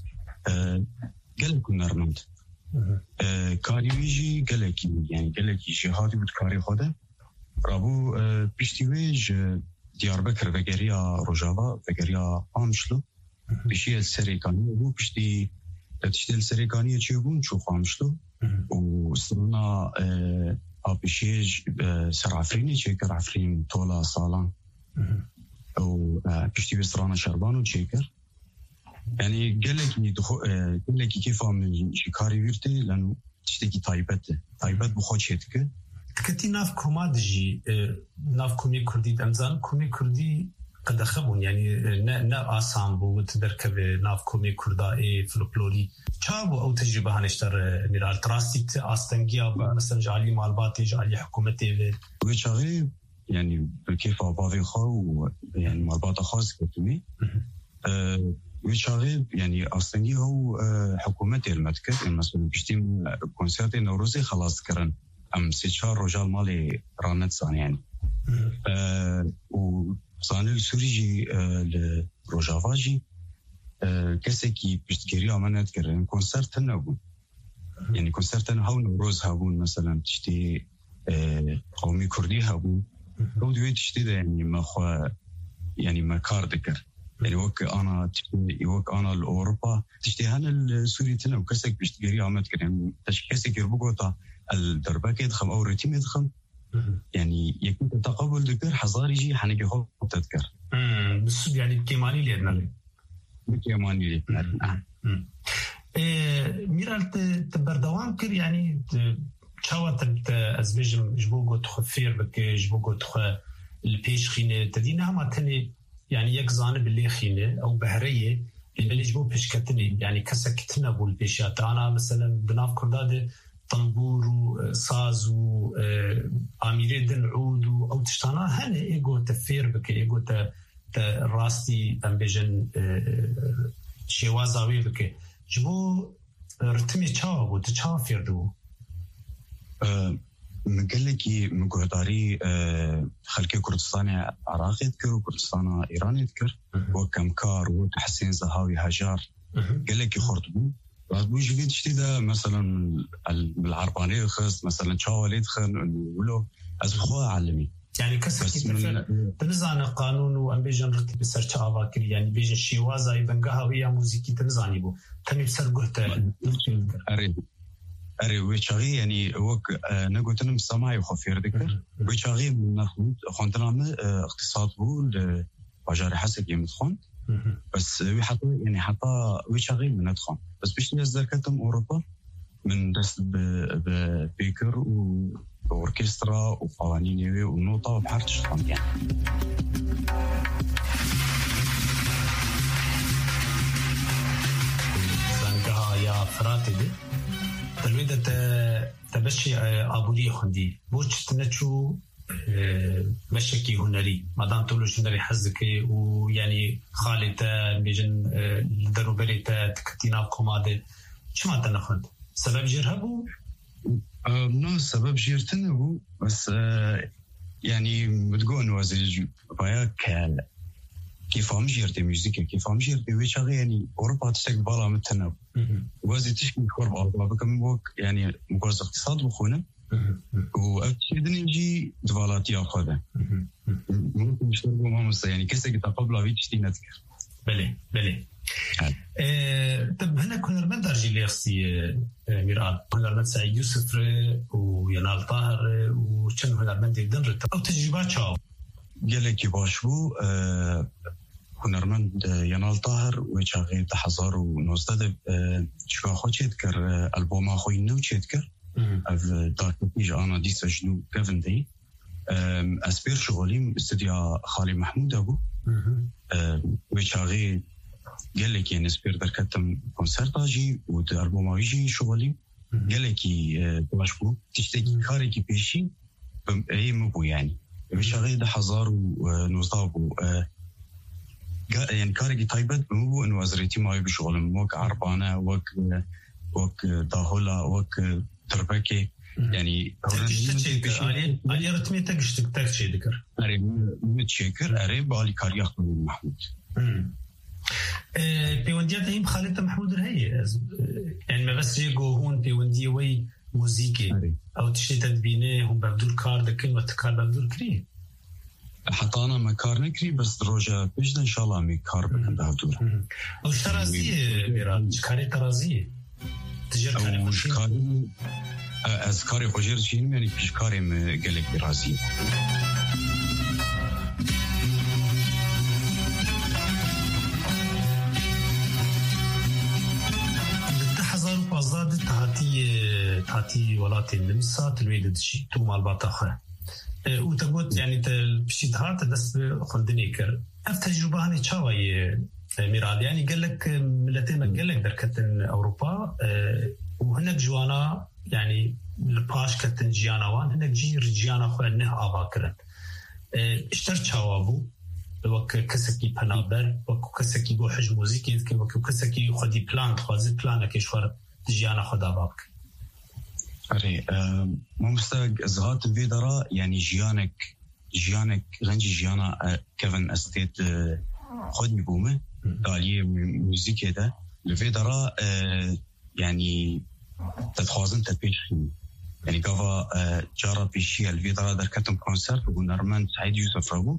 قالك هنرمند کاری ویجی گلکی یعنی گلکی جهادی بود کاری خوده رابو پیشتی ویج دیاربکر وگریا روجاوا وگریا آمشلو پیشی سریکانی و پیشتی تشتغل سريكانية تشيبون شو خامشتو وصلنا أبيشيج سر عفريني شيكر عفرين طولا صالان أو كشتي بسرانا شربان وشيكر يعني قال لك إني دخو قال لك كيف من شكاري ويرتي لأنه تشتكي طيبته طيبت بخود شيتك كتي ناف كومادجي ناف كومي كردي دمزان كومي كردي قد خبون يعني نا نا آسام بو تدركب ناف كومي كردائي فلوكلوري شابو أو تجربة هنشتر ميرال تراستيت أستنجيا مثلا جعلي مالباتي جعلي حكومتي وشغي يعني كيف أبغى خو يعني مالبات خاص كتمي وشغي يعني أستنجي هو حكومتي المتكر مثلا بيشتم كونسرت نوروزي خلاص كرن أم سيشار رجال مالي رانت صان يعني وصان السوريجي لروجافاجي كسكي بيشتكري أمانات كرن كونسرت نبون يعني كونسرت هاو نوروز هابون مثلا تشتي قومي كردي هابون هو دوي تشتي ده يعني ما خو يعني ما كار ذكر يعني وك أنا تشتي وك أنا لأوروبا تشتي هنا السوري تنا وكسك بيشتكري أمانات كرن تشكسك يربقوتا الدربك يدخم أو رتيم يدخم يعني يكون تقبل ذكر حضاري حنجي هو تذكر امم بس يعني كيماني ليدنا كيماني ليدنا ايه ميرال تبردوان كر يعني تشاوت ازبيجم جبوغو تخفير بك جبوغو تخ البيش خينه تدينا ما تني يعني يكزان باللي خينه او بهريه اللي جبو بيشكتني يعني كسكتنا بول بيشات انا مثلا بناف كرداده طنبور وصاز وآميري دن عود أو تشتانا هني إيجو تفير بك إيجو تراستي أمبيجن شوازاوي بك جبو رتمي تشاو وتشاو فيردو مقلكي مقهداري خلقي كردستان عراقي تكر وكردستان إيراني تكر وكمكار وحسين زهاوي هجار قلكي خردبو بعد بوجي فيد شتيدا مثلا بالعربانية خاص مثلا شاوليد خن ولو أزخوا علمي يعني كسر تنزعنا قانون وأمبيجن رتب سرچ آواكر يعني بيجن شيوازا يبنجها ويا موسيقى تنزعني بو تاني بسر قهتا أري أري ويشاغي يعني وك نقولتنا مستمعي وخفير ذكر ويشاغي من خندنا اقتصاد بو لبجار حسك يمدخون بس حتى يعني حتى ويشاغي من ندخون بس بيش نزركتهم أوروبا من درس ببيكر وأوركسترا وقوانين ونوطة وبحرتش خام يعني زنقها يا فراتي دي تلويدة تبشي أبولي خندي بوش تنتشو مشكي هنري مادام تولوش هنري حزكي ويعني خالتا بيجن دروبريتا تكتينا بكومادي شو ما تنخند سبب جيرهبو؟ نو سبب جيرتنبو بس يعني متقون وزي بايا كال كيف هم جيرتي موسيقى كيف هم جيرتي ويشاغي يعني أوروبا تستقبلها متنب وزي تشكي كورب أوروبا بكم بوك يعني مقوز اقتصاد بخونه وأكيدني نجي دوالاتي أخذه ممكن يشتركوا معهم يعني كسر يتقبلوا في تشتي نذكر بلي بلي طب هنا كنا من درجة اللي يخصي ميرال كنا من سعيد يوسف وينال طاهر وشنو هنا من دي دنرت أو تجربات شاو قال لك باشبو كنا من ينال طاهر وشاغي تحضر ونوزداد شو أخو تذكر ألبوم أخوي إنه تذكر أف دارك نتيجة أنا دي سجنو كيفن دي أسبير شغلي استديا خالي محمود أبو وشاغي قال لك يعني أسبير دركتم كونسرت أجي وألبوم أجي شغلي قال لك باشبو تشتكي كاري كي بيشي أي مبو يعني وشاغي ده حزار ونوزدابو يعني كاري كي طيبت مبو إنه أزريتي ما يبي شغل موك عربانة وك وك داهولا وك تربكي يعني علي علي رتمي تقشتك تكشي ذكر أري متشكر أري بالي كاريا خالد محمود بيونديا تهم خالد محمود رهي يعني ما بس يجو هون بيونديا وي موسيقي أو تشتي تدبينه هم بدور كار ذكر وتكار بدور كريه حتى أنا ما كار نكري بس دروجة بيجنا إن شاء الله مي كار بكن بهدورة. وش ترازية ميراد؟ شكاري ترازية؟ تجير كاري خوشين؟ از كاري خوشير شين يعني بيش كاري مقالك برازية. حزار وبازاد تهاتي تهاتي ولاتي النمسا تلويد دشي تو مال باطاخة. وتقول يعني تبشيت هات دس خندني كر اف تجربه هني تشاوي ميراد يعني قال لك ملتين قال لك دركتن اوروبا وهناك جوانا يعني الباش كتن جيانا وان هناك جي رجيانا خو انه اباكرن اشتر تشاوابو وك كسكي بنابر وك كسكي بو حج موزيكي وك كسكي خدي بلان خوازي بلان كيشور جيانا خدا بابك أري ممستق زغات الفيدرا يعني جيانك جيانك غنجي جيانا كيفن استيت خدني بومه داليه موسيقى ده الفيدرا يعني تتخوازن تبيش يعني قفا جارة بيشي الفيدرا در كتم كونسرت ونرمان سعيد يوسف رغو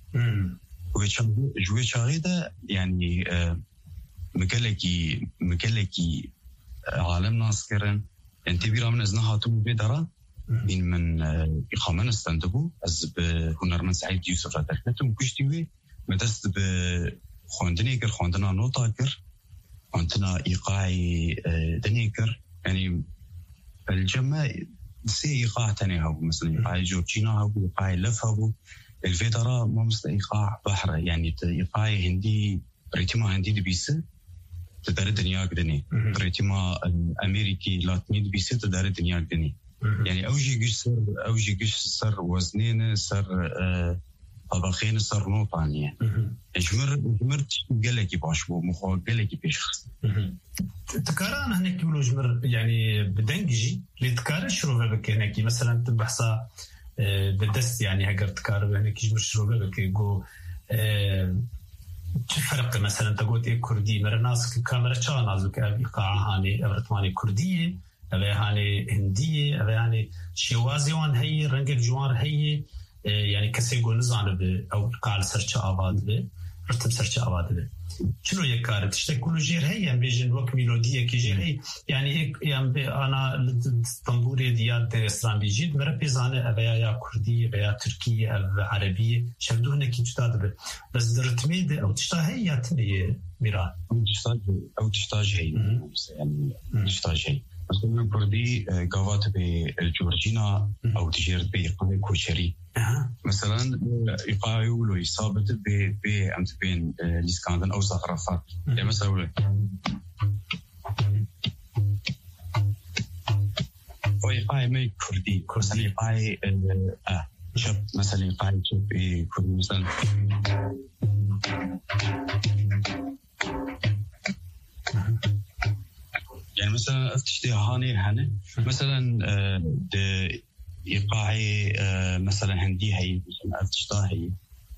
وجوي شاغيدة يعني مقلقي مقلقي عالم ناسكرن انت بيرا من ازنها تو بيدرا من من اقامه استندبو از بهنرمند سعيد يوسف رادركتم كشتيوي مدست بخوندنيكر خوندنا نوتاكر خوندنا ايقاعي دنيكر يعني الجمع سي ايقاع تاني هاو مثلا ايقاعي جورجينا هاو ايقاعي لف هاو الفيدرا ما مثل ايقاع بحر يعني ايقاعي هندي ريتما هندي دبيسه تدار الدنيا قدني بريتما الأمريكي لاتني بيصير تدار الدنيا قدني يعني أوجي قش صار أوجي قش صار وزنين صار طبخين صار نوطانية جمر جمر قلقي باشبو مخو قلقي بيشخص تكرار أنا هناك يقولوا جمر يعني بدنجي لتكرار شروبه بك هناك مثلا تبحثا بدست يعني هجر تكرار هناك جمر شروبه بك يقول فرق مثلا تقول إيه كردي مرناس كاميرا شان عزوك إيقاع هاني أبرتماني كردية أبي هاني هندية أبي هاني شوازي وان هي رنج الجوار هي يعني كسيقو نزان به أو إيقاع سرچ آباد به رتب سرچ آباد به شنو يكارت تشتى كل جير هي يعني بيجن وك ميلودية كي جير هي يعني يعني أنا الطنبوري ديال دستران بيجيد مرة بيزانة أبي يا كردية أبي يا تركية أبي عربية شبدوهن كي تشتاد به بس درتمي ده أو تشتى هي يا تني ميران أو تشتاج أو تشتاج هي يعني تشتاج هي مثلا كردي قوات بالجورجينا أو تجير بإيقاع كوشري مثلا إيقاع يقولوا يصابت ب ب أمت بين الإسكندر أو زخرفات يعني مثلا وإيقاع ما كردي مثلا إيقاع آه شاب مثلا إيقاع شاب كردي مثلا يعني مثلا تشتي هاني هنا مثلا د إيقاعي مثلا هندي هي مثلا تشتا هي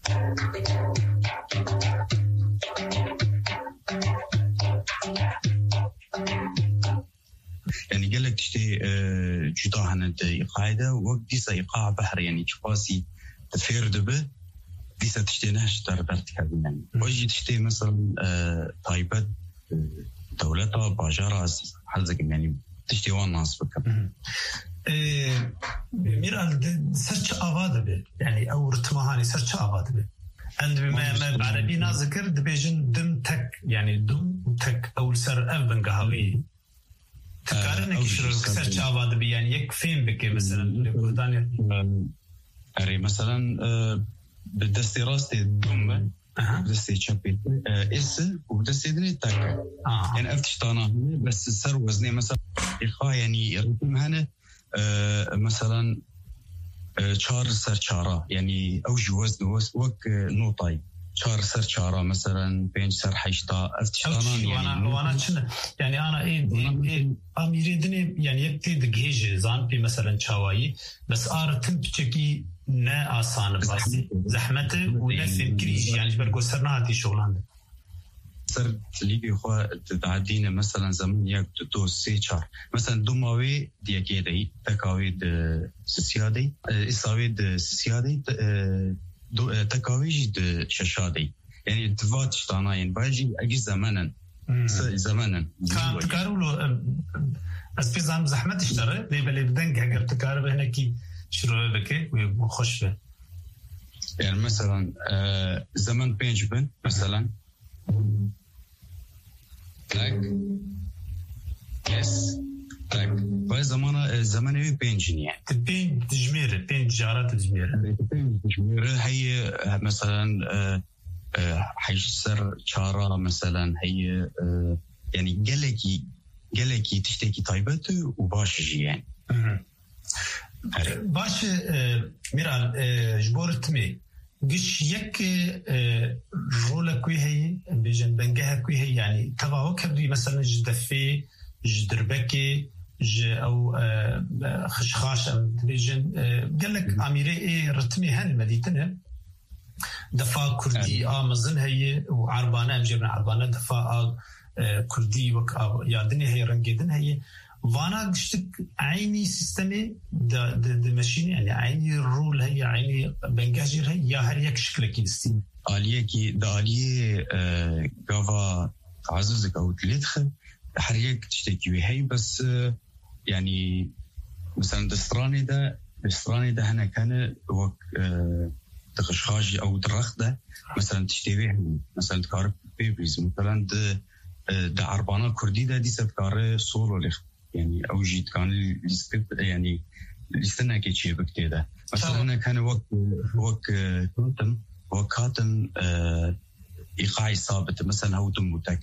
يعني قال لك تشتي جدا هنا د إيقاعي ده وقت ديسا إيقاع بحر يعني كفاسي تفير دبه ديسا تشتي نهش تردرت كذا يعني وجي تشتي مثلا طيبات دولتها باجارة حزق يعني تشتي وان ناس بكم. ميرال سرچ آباد به يعني أو رتمهاني سرچ آباد به. عند بما ما بعربي نذكر دبيجن دم تك يعني دم تك أو سر أب بنجهوي. تكارن كشرو سرچ آباد به يعني يك فين بكي مثلا لبرداني. أري مثلا بالدستي راستي دم. بدستي شابيت إس وبدستي دري تاك يعني أفتشتانا بس السر وزني مثلا إخاء يعني رتم هنا مثلا شار سر شارة يعني أوج وزن وك نوطاي شار سر شارة مثلا بين سر حيشتا أفتشتانا يعني وأنا وأنا شنو يعني أنا إيه إيه أميردني يعني يبتدي دقيجة زان بي مثلا شواي بس أرتم بشكل نا آسان باسي زحمته ونفهم كريش يعني برجو سرنا هاتي شغلان سر ليبي خو تعدينا مثلا زمن يك تو سيچار مثلا دوماوي ديكيدي تكاوي د سيادي اساوي د سيادي تكاويج د ششادي يعني تفات شطانين باجي اجي زمانا زمانا تكارولو اسبيزام زحمه تشتري دي بلي بدنك اگر تكارب هنا كي شروع بك وخش به يعني مثلا زمن بينج بن مثلا تاك يس تاك باي زمان زماني بينجين يعني بين تجمير بين تجارات تجمير بين تجمير هي مثلا حيصير شارع مثلا هي يعني جلكي جلكي تشتكي طيبته وباشجي يعني باش ميرال جبورتمي قش يك رولا كوي هي بيجن بنجها كوي هي يعني تبعه كبري مثلا جدفي جدربكي ج او خشخاش بيجن قال لك عميري ايه رتمي هن مديتنا دفاع كردي آمازن هي وعربانة أمجرنا عربانة دفاع كردي وك يادني هي رنجدن هي وانا قشتك عيني سيستمي دا دا دا ماشين يعني عيني الرول هي عيني بنجاجر هي يا هر يك شكل كيستين آلية كي دا آلية قافا تعززك أو تلتخ هر يك تشتكي هي بس يعني مثلا دستراني دا دستراني دا هنا كان وك تخشخاجي أو درخدة مثلا تشتبه مثلا تكارب بيبريز مثلا د د عربانة كردي دا دي سبكار سولو لخ يعني أو جيت كان السكريبت يعني لستنا كيتشي بكتيدا مثلا هنا كان وك وك كاتم وكاتم إيقاعي ثابت مثلا هو تموتك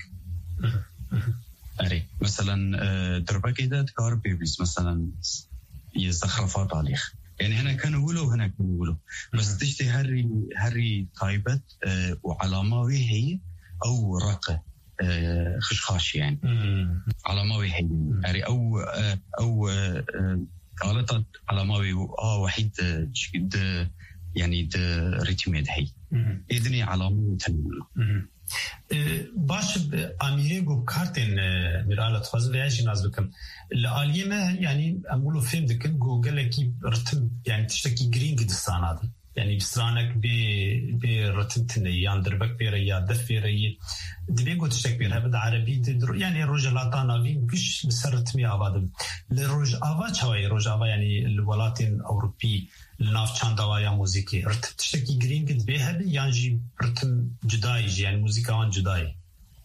أري مثلا دربكي دا تكارب بيبريز مثلا يزخرفات عليه يعني هنا كانوا ولو هنا كانوا ولو بس تجتي هري هري طيبت آه وعلامة هي أو رقة آه خشخاش يعني علامة هي هري أو آه أو غلطت علامة آه وحيد جد يعني د ريتميد هي إذني علامة تنمو باش أميري جو كارتين ميرالة تفضل يا جناز بكم العالية ما يعني أقوله فيلم دكن جو قال لك رتم يعني تشتكي جرين قد الصنادة يعني بسرانك ب برتم تني ياندربك بيريا دف بيريا دبي جو تشتكي بيرها بد عربي تدر يعني رجالات أنا بين كش مسرتمي عبادم للرج أفا شوي رج أفا يعني الولاتين أوروبي الناف كان دوايا موسيقي رتم تشتكي جرين قد بيها يعني رتم جداي يعني موسيقى عن جداي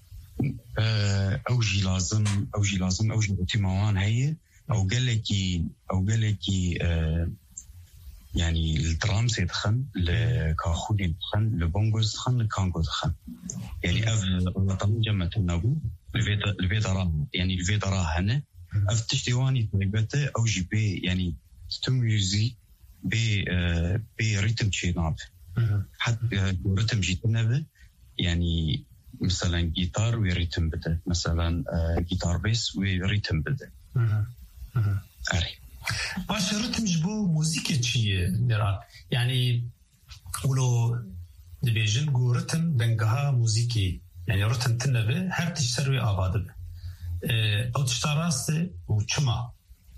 أوجي لازم أوجي لازم أوجي بتيمان هي أو قال لكي أو قال لكي يعني الدرام سيدخن لكاخودي دخن لبونغوز دخن لكانغو دخن يعني أف الوطن جمعة النبو الفيدرا يعني الفيدرا هنا أف تشتواني تنبته أوجي بي يعني تميزي بي بي ريتم شيناب حتى ريتم جيتنبه يعني مثلا جيتار وريتم بده مثلا جيتار بيس وريتم بده أري باش رتم جبو موسيقى شيء نرى يعني ولو دبيجن جو رتم دنجها موسيقى يعني رتم تنبه هر تشتروي آباد أو تشتراست وشما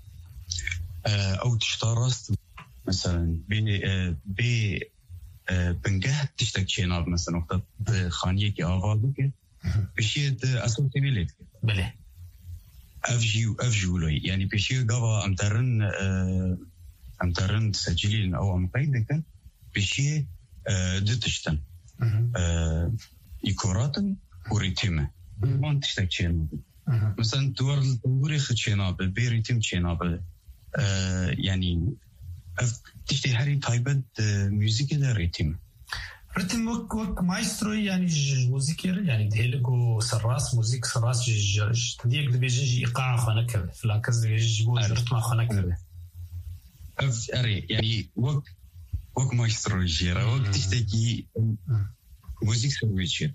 أو تشتراست مثلا بي بي بنجاه تشتكي ناب مثلا وقت خانية كي آغاز بشيء أصوات ميلاد بله أفجيو أفجيو لي يعني بشيء قبا أمترن أمترن تسجيلين أو أمقيدك بشيء دتشتن يكوراتن وريتمة ما تشتكي ناب مثلا توار التوري خدشي ناب بيريتم شي ناب يعني تشتي هاري تايبد موسيقى ده ريتم رتم وك وك مايسترو يعني موسيقى يعني دهلكو سراس موسيقى سراس ج تديك دبيجي إيقاع خانك فلان كذا بيجي بوز رتم خانك أف أري يعني وك وك مايسترو جيرا وك تشتكي موسيقى سرويتشي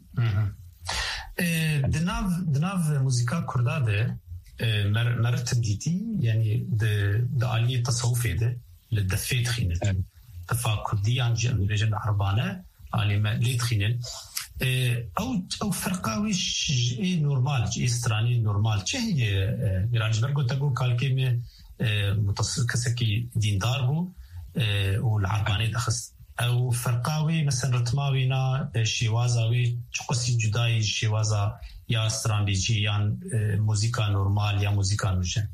دناف دناف موسيقى كردادة مرتب ديتي يعني د د آلية تصوفي ده للدفيت خينة دفاع كردي عن جنريشن عربانة عالمة ليت خينة أو أو فرقاويش إيه نورمال إيه استراني نورمال شيء هي ميراج برجو تقول كالكيمة متصل كسكي دين داربو والعربانة دخس او فرقاوي مثلا رتماوينا شيوازاوي قصي جداي شيوازا يا استراتيجي يا موسيقى نورمال يا موسيقى نوجن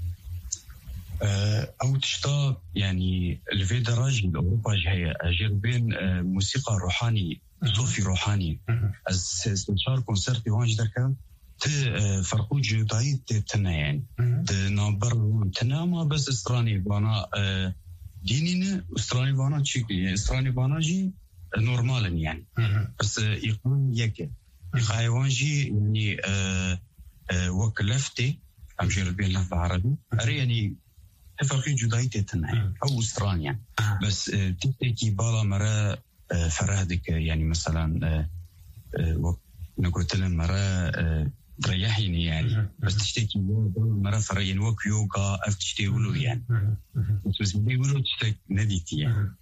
او تشتا يعني الفيدراج الاوروبا هي جربين موسيقى روحاني صوفي روحاني استشار كونسرت وانج دركا ت فرقو جداي تنا يعني نمبر تنا ما بس استراني بانا دينينا استراني بانا تشيكي استراني بانا جي نورمال يعني بس يقوم يك يقايوانجي يعني وكلفتي ام جربين لفظ عربي اري يعني تفرقي جدايتي تنهي او استراني يعني بس تكتكي بالا مرة فرهدك يعني مثلا نقول لهم مرة تريحيني يعني بس تشتكي مرة فرين وك يوغا اف تشتي ولو يعني بس بيقولوا تشتك نديتي يعني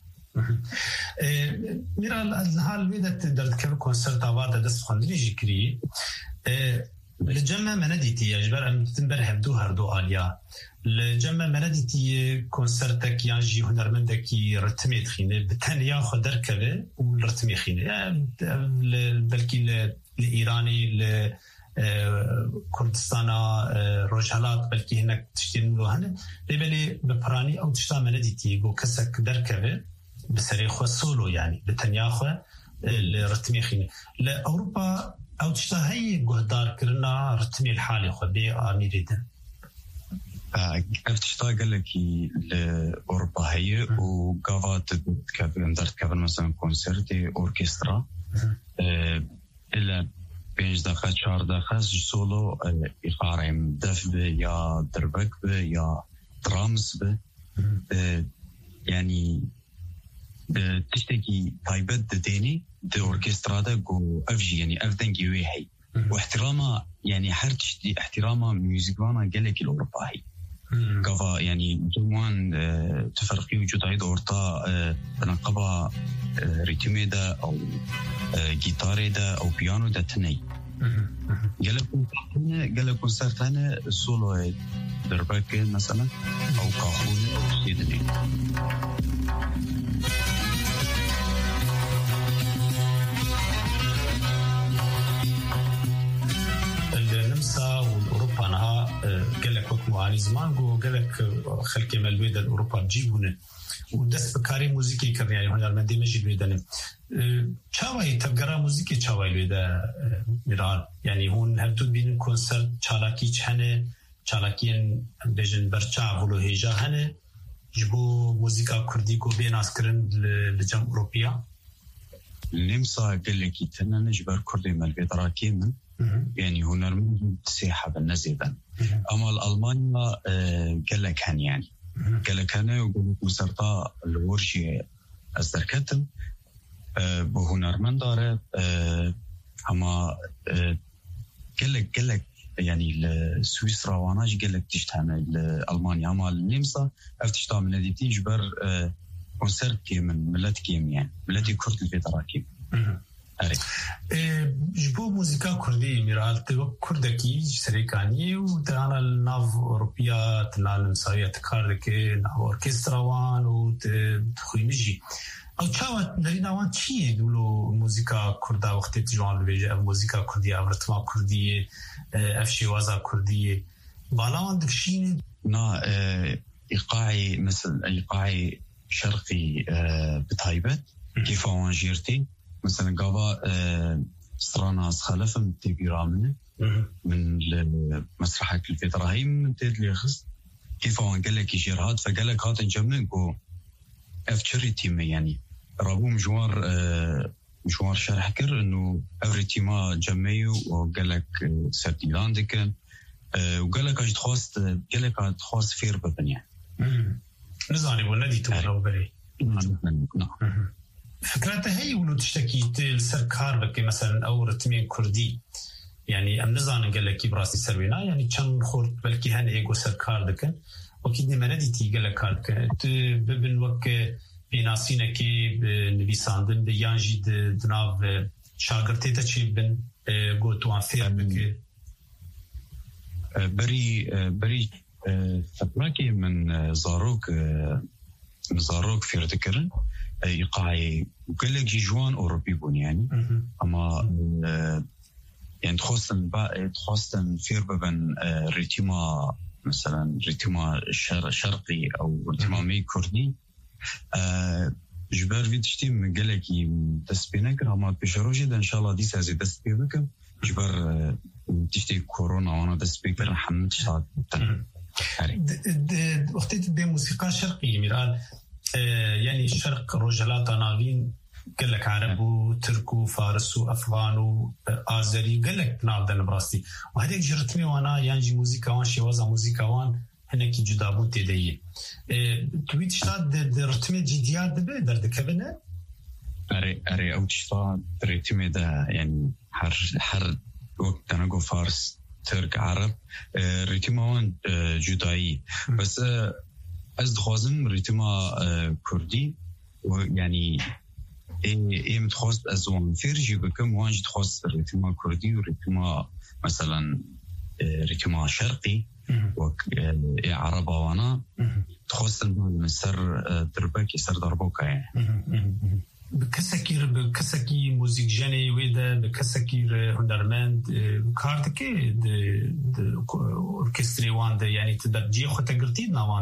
ميرا الحال ويدا تقدر تكمل كونسرت عوادا دست خاندري جيكري لجمع منديتي يجبر أن تنبر هبدو هردو آليا لجمع منديتي كونسرتك يانجي هنرمندك رتمي تخيني بتانيا خدر كبه ورتمي خيني يعني بلكي لإيراني لكردستانا روجهالات بلكي هناك تشتين له هنا لبالي ببراني أو تشتا منديتي جو كسك دركبه بسريخو سولو يعني بتانيا خو الرتمي خيني لأوروبا أو تشتهي قهدار كرنا رتمي الحالي خبي أميريدن. كيف تشتغل قال لك لأوروبا هي وقافات كابل درت كابل مثلا كونسرتي أوركسترا إلا بينج دقات شهر دقات سولو يقارن دف يا دربك يا درامز يعني تشتكي طيبت ديني دي أوركسترا دا جو أفجي يعني أفدنجي ويحي واحتراما يعني حرتش احتراما ميوزيكوانا قالك الأوروباهي قفا يعني جوان اه تفرقي وجود عيد أورتا اه تنقبا اه ريتمي دا أو اه جيتاري دا أو بيانو دا تني قالك كونسرت هنا السولو دربك مثلا أو كاخون أو سيدني والأوروبا أنها قالك وقت معاني زمان قالك خلق مالويدا الأوروبا تجيبون ودست بكاري موسيقي كرني يعني هنا المدي مجي الويدا شاوي تبقرا موسيقي شاوي الويدا ميران يعني هون هبتو بين كونسرت شالاكي چهنه شالاكيين بيجن برچا ولو هيجا هنه جبو موسيقى كردي كو بين اسكرن لجم أوروبيا النمسا قالك يتنا نجبر كردي مالويدا راكيمن يعني هنرمند سياحة بالنزيدا أما الألمانيا قال لك هن يعني قال لك هن وقال لك مسرطة الورشي أصدركتم بهنرمند داره أما قال لك قال لك يعني السويسرا واناش قال لك تشتهن الألمانيا أما النمسا أفتشتها من الذي تجبر كونسرت كي من ملات كيم يعني ملاتي كرد الفيدراكيم جبو موسيقى كردي ميرال تبقى كردكي سريكاني وتانا الناف أوروبيا تنال مساوية تكاردكي ناف أوركسترا وان وتخوي مجي أو تشاوات نرينا وان چيه دولو موسيقى كردا وقت تجوان بيجي أف موسيقى كردية أف رتما كردية أف شيوازا كردية بالا وان دكشين نا إيقاعي مثل إيقاعي شرقي بتايبت كيف وان جيرتي مثلا قابا سرانا خلف من تيجرامنا من مسرحة الفيدراهي من تدلي خص كيف وان قال لك يجيرهات فقال لك هات نجمع جو افتشري تيم يعني رابو مجوار مجوار شرح كر انه افري تيما جمعيو وقال لك سرتيلان دكن وقال لك اجد خواست قال لك اجد خواست فير ببنيا نزاني ونادي تبرو بري نعم فكرته هي ولو تشتكي السركار بكي مثلا او رتمين كردي يعني ام نزان قال لك براسي سروينا يعني كان خورت بلكي هن ايجو سركار دكن وكيدني منديتي قال لك هالك ببن وك بيناسينكي بنبيساندن بيانجي دناف شاغرتي تشي بن غوتوان فير بكي بري بري فبراكي من زاروك من زاروك فير ذكرن إيقاعي وقال لك جوان أوروبي بون يعني أما يعني تخصن بقى تخصن فير ببن ريتما مثلا ريتما شرقي أو ريتما مي كردي جبر في تشتي من قال لك تسبينا كرا ما بيشروجي إن شاء الله دي سازي تسبي بكم جبر تشتي كورونا وانا تسبي كرا حمد شاد وقتي تبي موسيقى شرقية ميرال يعني الشرق رجالات نافين قال لك عرب وترك وفارس وافغان وازري قال لك نافذن براستي وهذيك جرتني وانا يعني موسيقى وان شي وزا موسيقى وان هناك جدابون تدي تويت شاد رتمي جديات دبي درد كبنه اري اري او تشتا رتمي ده يعني حر حر وقت انا جو فارس ترك عرب رتمي وان جداي بس از دخوازم رتما كردي يعني ايه متخصص از وان فرجي بكم وانج تخصص رتما كردي ورتما مثلا رتما شرقي وك عربا وانا تخصص المسر دربك يسر دربوكا يعني بكسكير بكسكي موزيك جاني ويدا بكسكير هنرمند كاردكي د اوركستري وان يعني تدرجي خطه قرتينا وان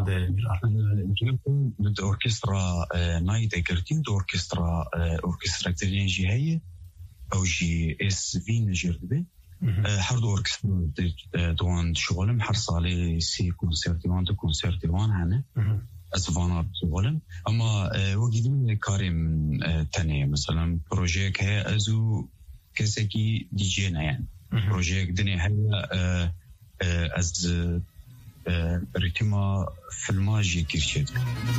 د اوركسترا ناي دقرتي د اوركسترا اوركسترا تنجي هي او جي اس في نجربي حرد اوركسترا دوان شغلم حرصالي سي كونسرت وان دو كونسرت وان هنا أسفانات شغلم أما وجد من كارم تاني مثلا بروجيك هي أزو كسكي دي جينا يعني بروجيك دني هي أز رتما فيلماجي كيرشيد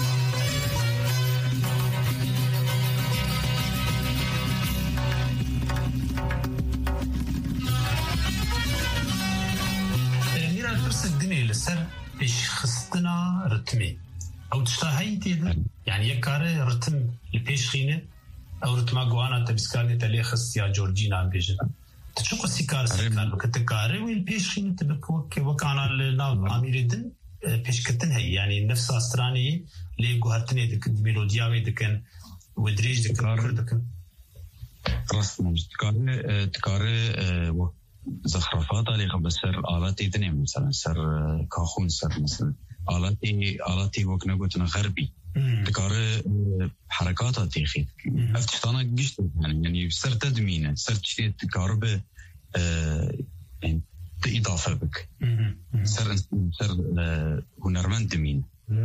ميرا الفرصة الدنيا لسر إيش خصتنا رتمي أو تشتهي تيدا يعني يكاره رتم البيش خينة أو رتما قوانا تبسكالي تلي خص يا جورجينا بيجن تشوق السيكار سيكار بكتكاره والبيش خينة تبكوك وكان الناو عمير الدن بيش كتن هي يعني نفس أستراني ليه قهرتني دك ميلودياوي دكن ودريج دكن دكن رسم تكاره تكاره زخرفات عليه بسر آلات يدني مثلا سر كاخون سر مثلا آلاتي آلاتي وقنا قلتنا غربي تكاره حركاتها تيخي افتشتانا قشت يعني يعني سر تدمينه سر تشتي تكاره ب يعني إضافة بك سر سر هنرمند دمين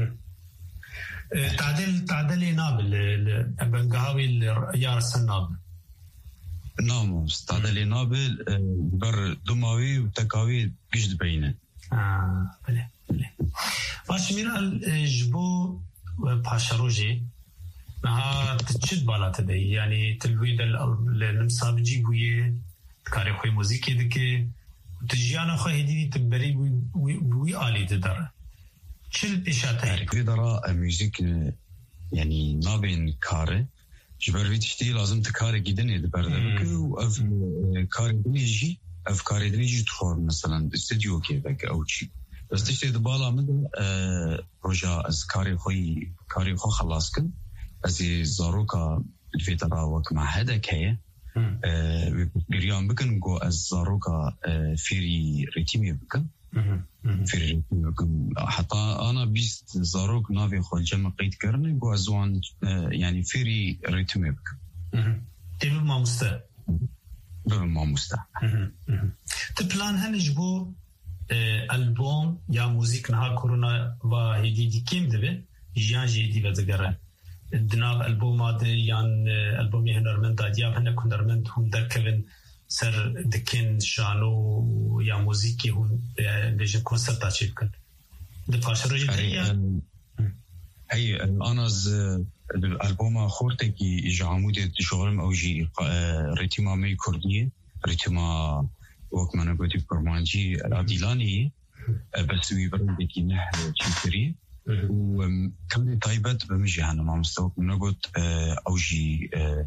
تعدل تعدلي نابل بنقهاوي يا رسل نابل نعم تعدلي نابل بر دماوي وتكاوي قشت بينه آه بله بله باش ميرال جبو باشروجي نها تشد بالا تدي يعني تلويد النمسا بجي بويه تكاري خوي موسيقى دكي تجيانا خوي هدي تبري وي وي آلي تدار شل بيشاتها في درا موسيقى يعني ما بين كاره جبر في تشتي لازم تكاري جدا يدبردك وأف كاري دنيجي أف كاري دنيجي تخور مثلا استوديو كيفك أو شيء بس تشتي دبالا من رجاء از كاري خوي كاري خو خلاصكن ازي زاروكا الفترة وك مع هذا كيه بريان بكن جو از زاروكا فيري ريتيمي بكن فيري ريتيمي بكن حتى انا بيست زاروك نافي خو الجمع قيد كرني جو ازوان يعني فيري ريتيمي بكن تبي ما مستا ما مستا تبلان هنجبو ألبوم يا موسيقى نها كورونا وهدي دي كيم دبي جيان جيدي بدقرة دناغ ألبوم هذا يان ألبوم هنرمند داديا هنا كنرمند هم دكبن سر دكين شانو يا موسيقى هم بيجي كونسرت أشيبكن دفاش رجل دنيا أي أنا ز الألبوم خورتكي جامودة شغلم أو جي رتما مي كردية رتما وقت ما نقولي برمانجي العديلاني بس ويبرم بكينه تشيكري وكان طيبات بمجي هنا مع مستوى نقول أوجي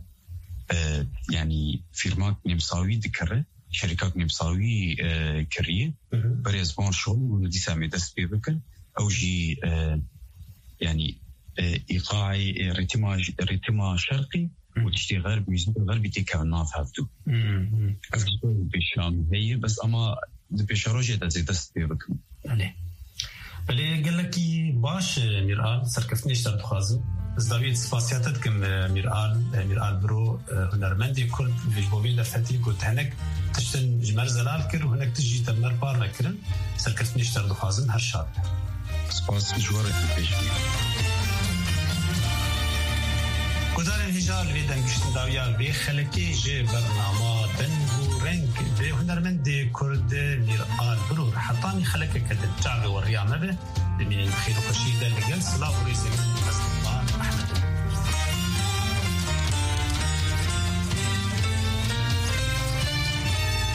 يعني فيرمات نمساوي ذكره شركات نمساوي كريه بريز بون شغل وندي سامي دست بيبكن أوجي يعني إيقاعي رتما رتما شرقي وتشتي غرب ويزيد غربي تكرناف هفتو أفضل بالشام هي بس أما بشروجة تزيد استيركم عليه بله قال لك باش ميرال سركفتني اشترط خازم زداويت سپاسياتت كم ميرال ميرال برو هنرمندي كل بيجبوبين دفتي قلت هناك تشتن جمر زلال كر وهناك تجي تمر بار نكرن سركفتني اشترط خازم هالشاب سپاس جوارك بيجي قدر الهجال بيدن قشتن داويال بي خلقي جي برنامه دنبو رنگ بي هنرمندي كرد ميرال برو حطاني خلقك كده التعب والريامة به من الخير وخشيدة لقل سلاف وريسي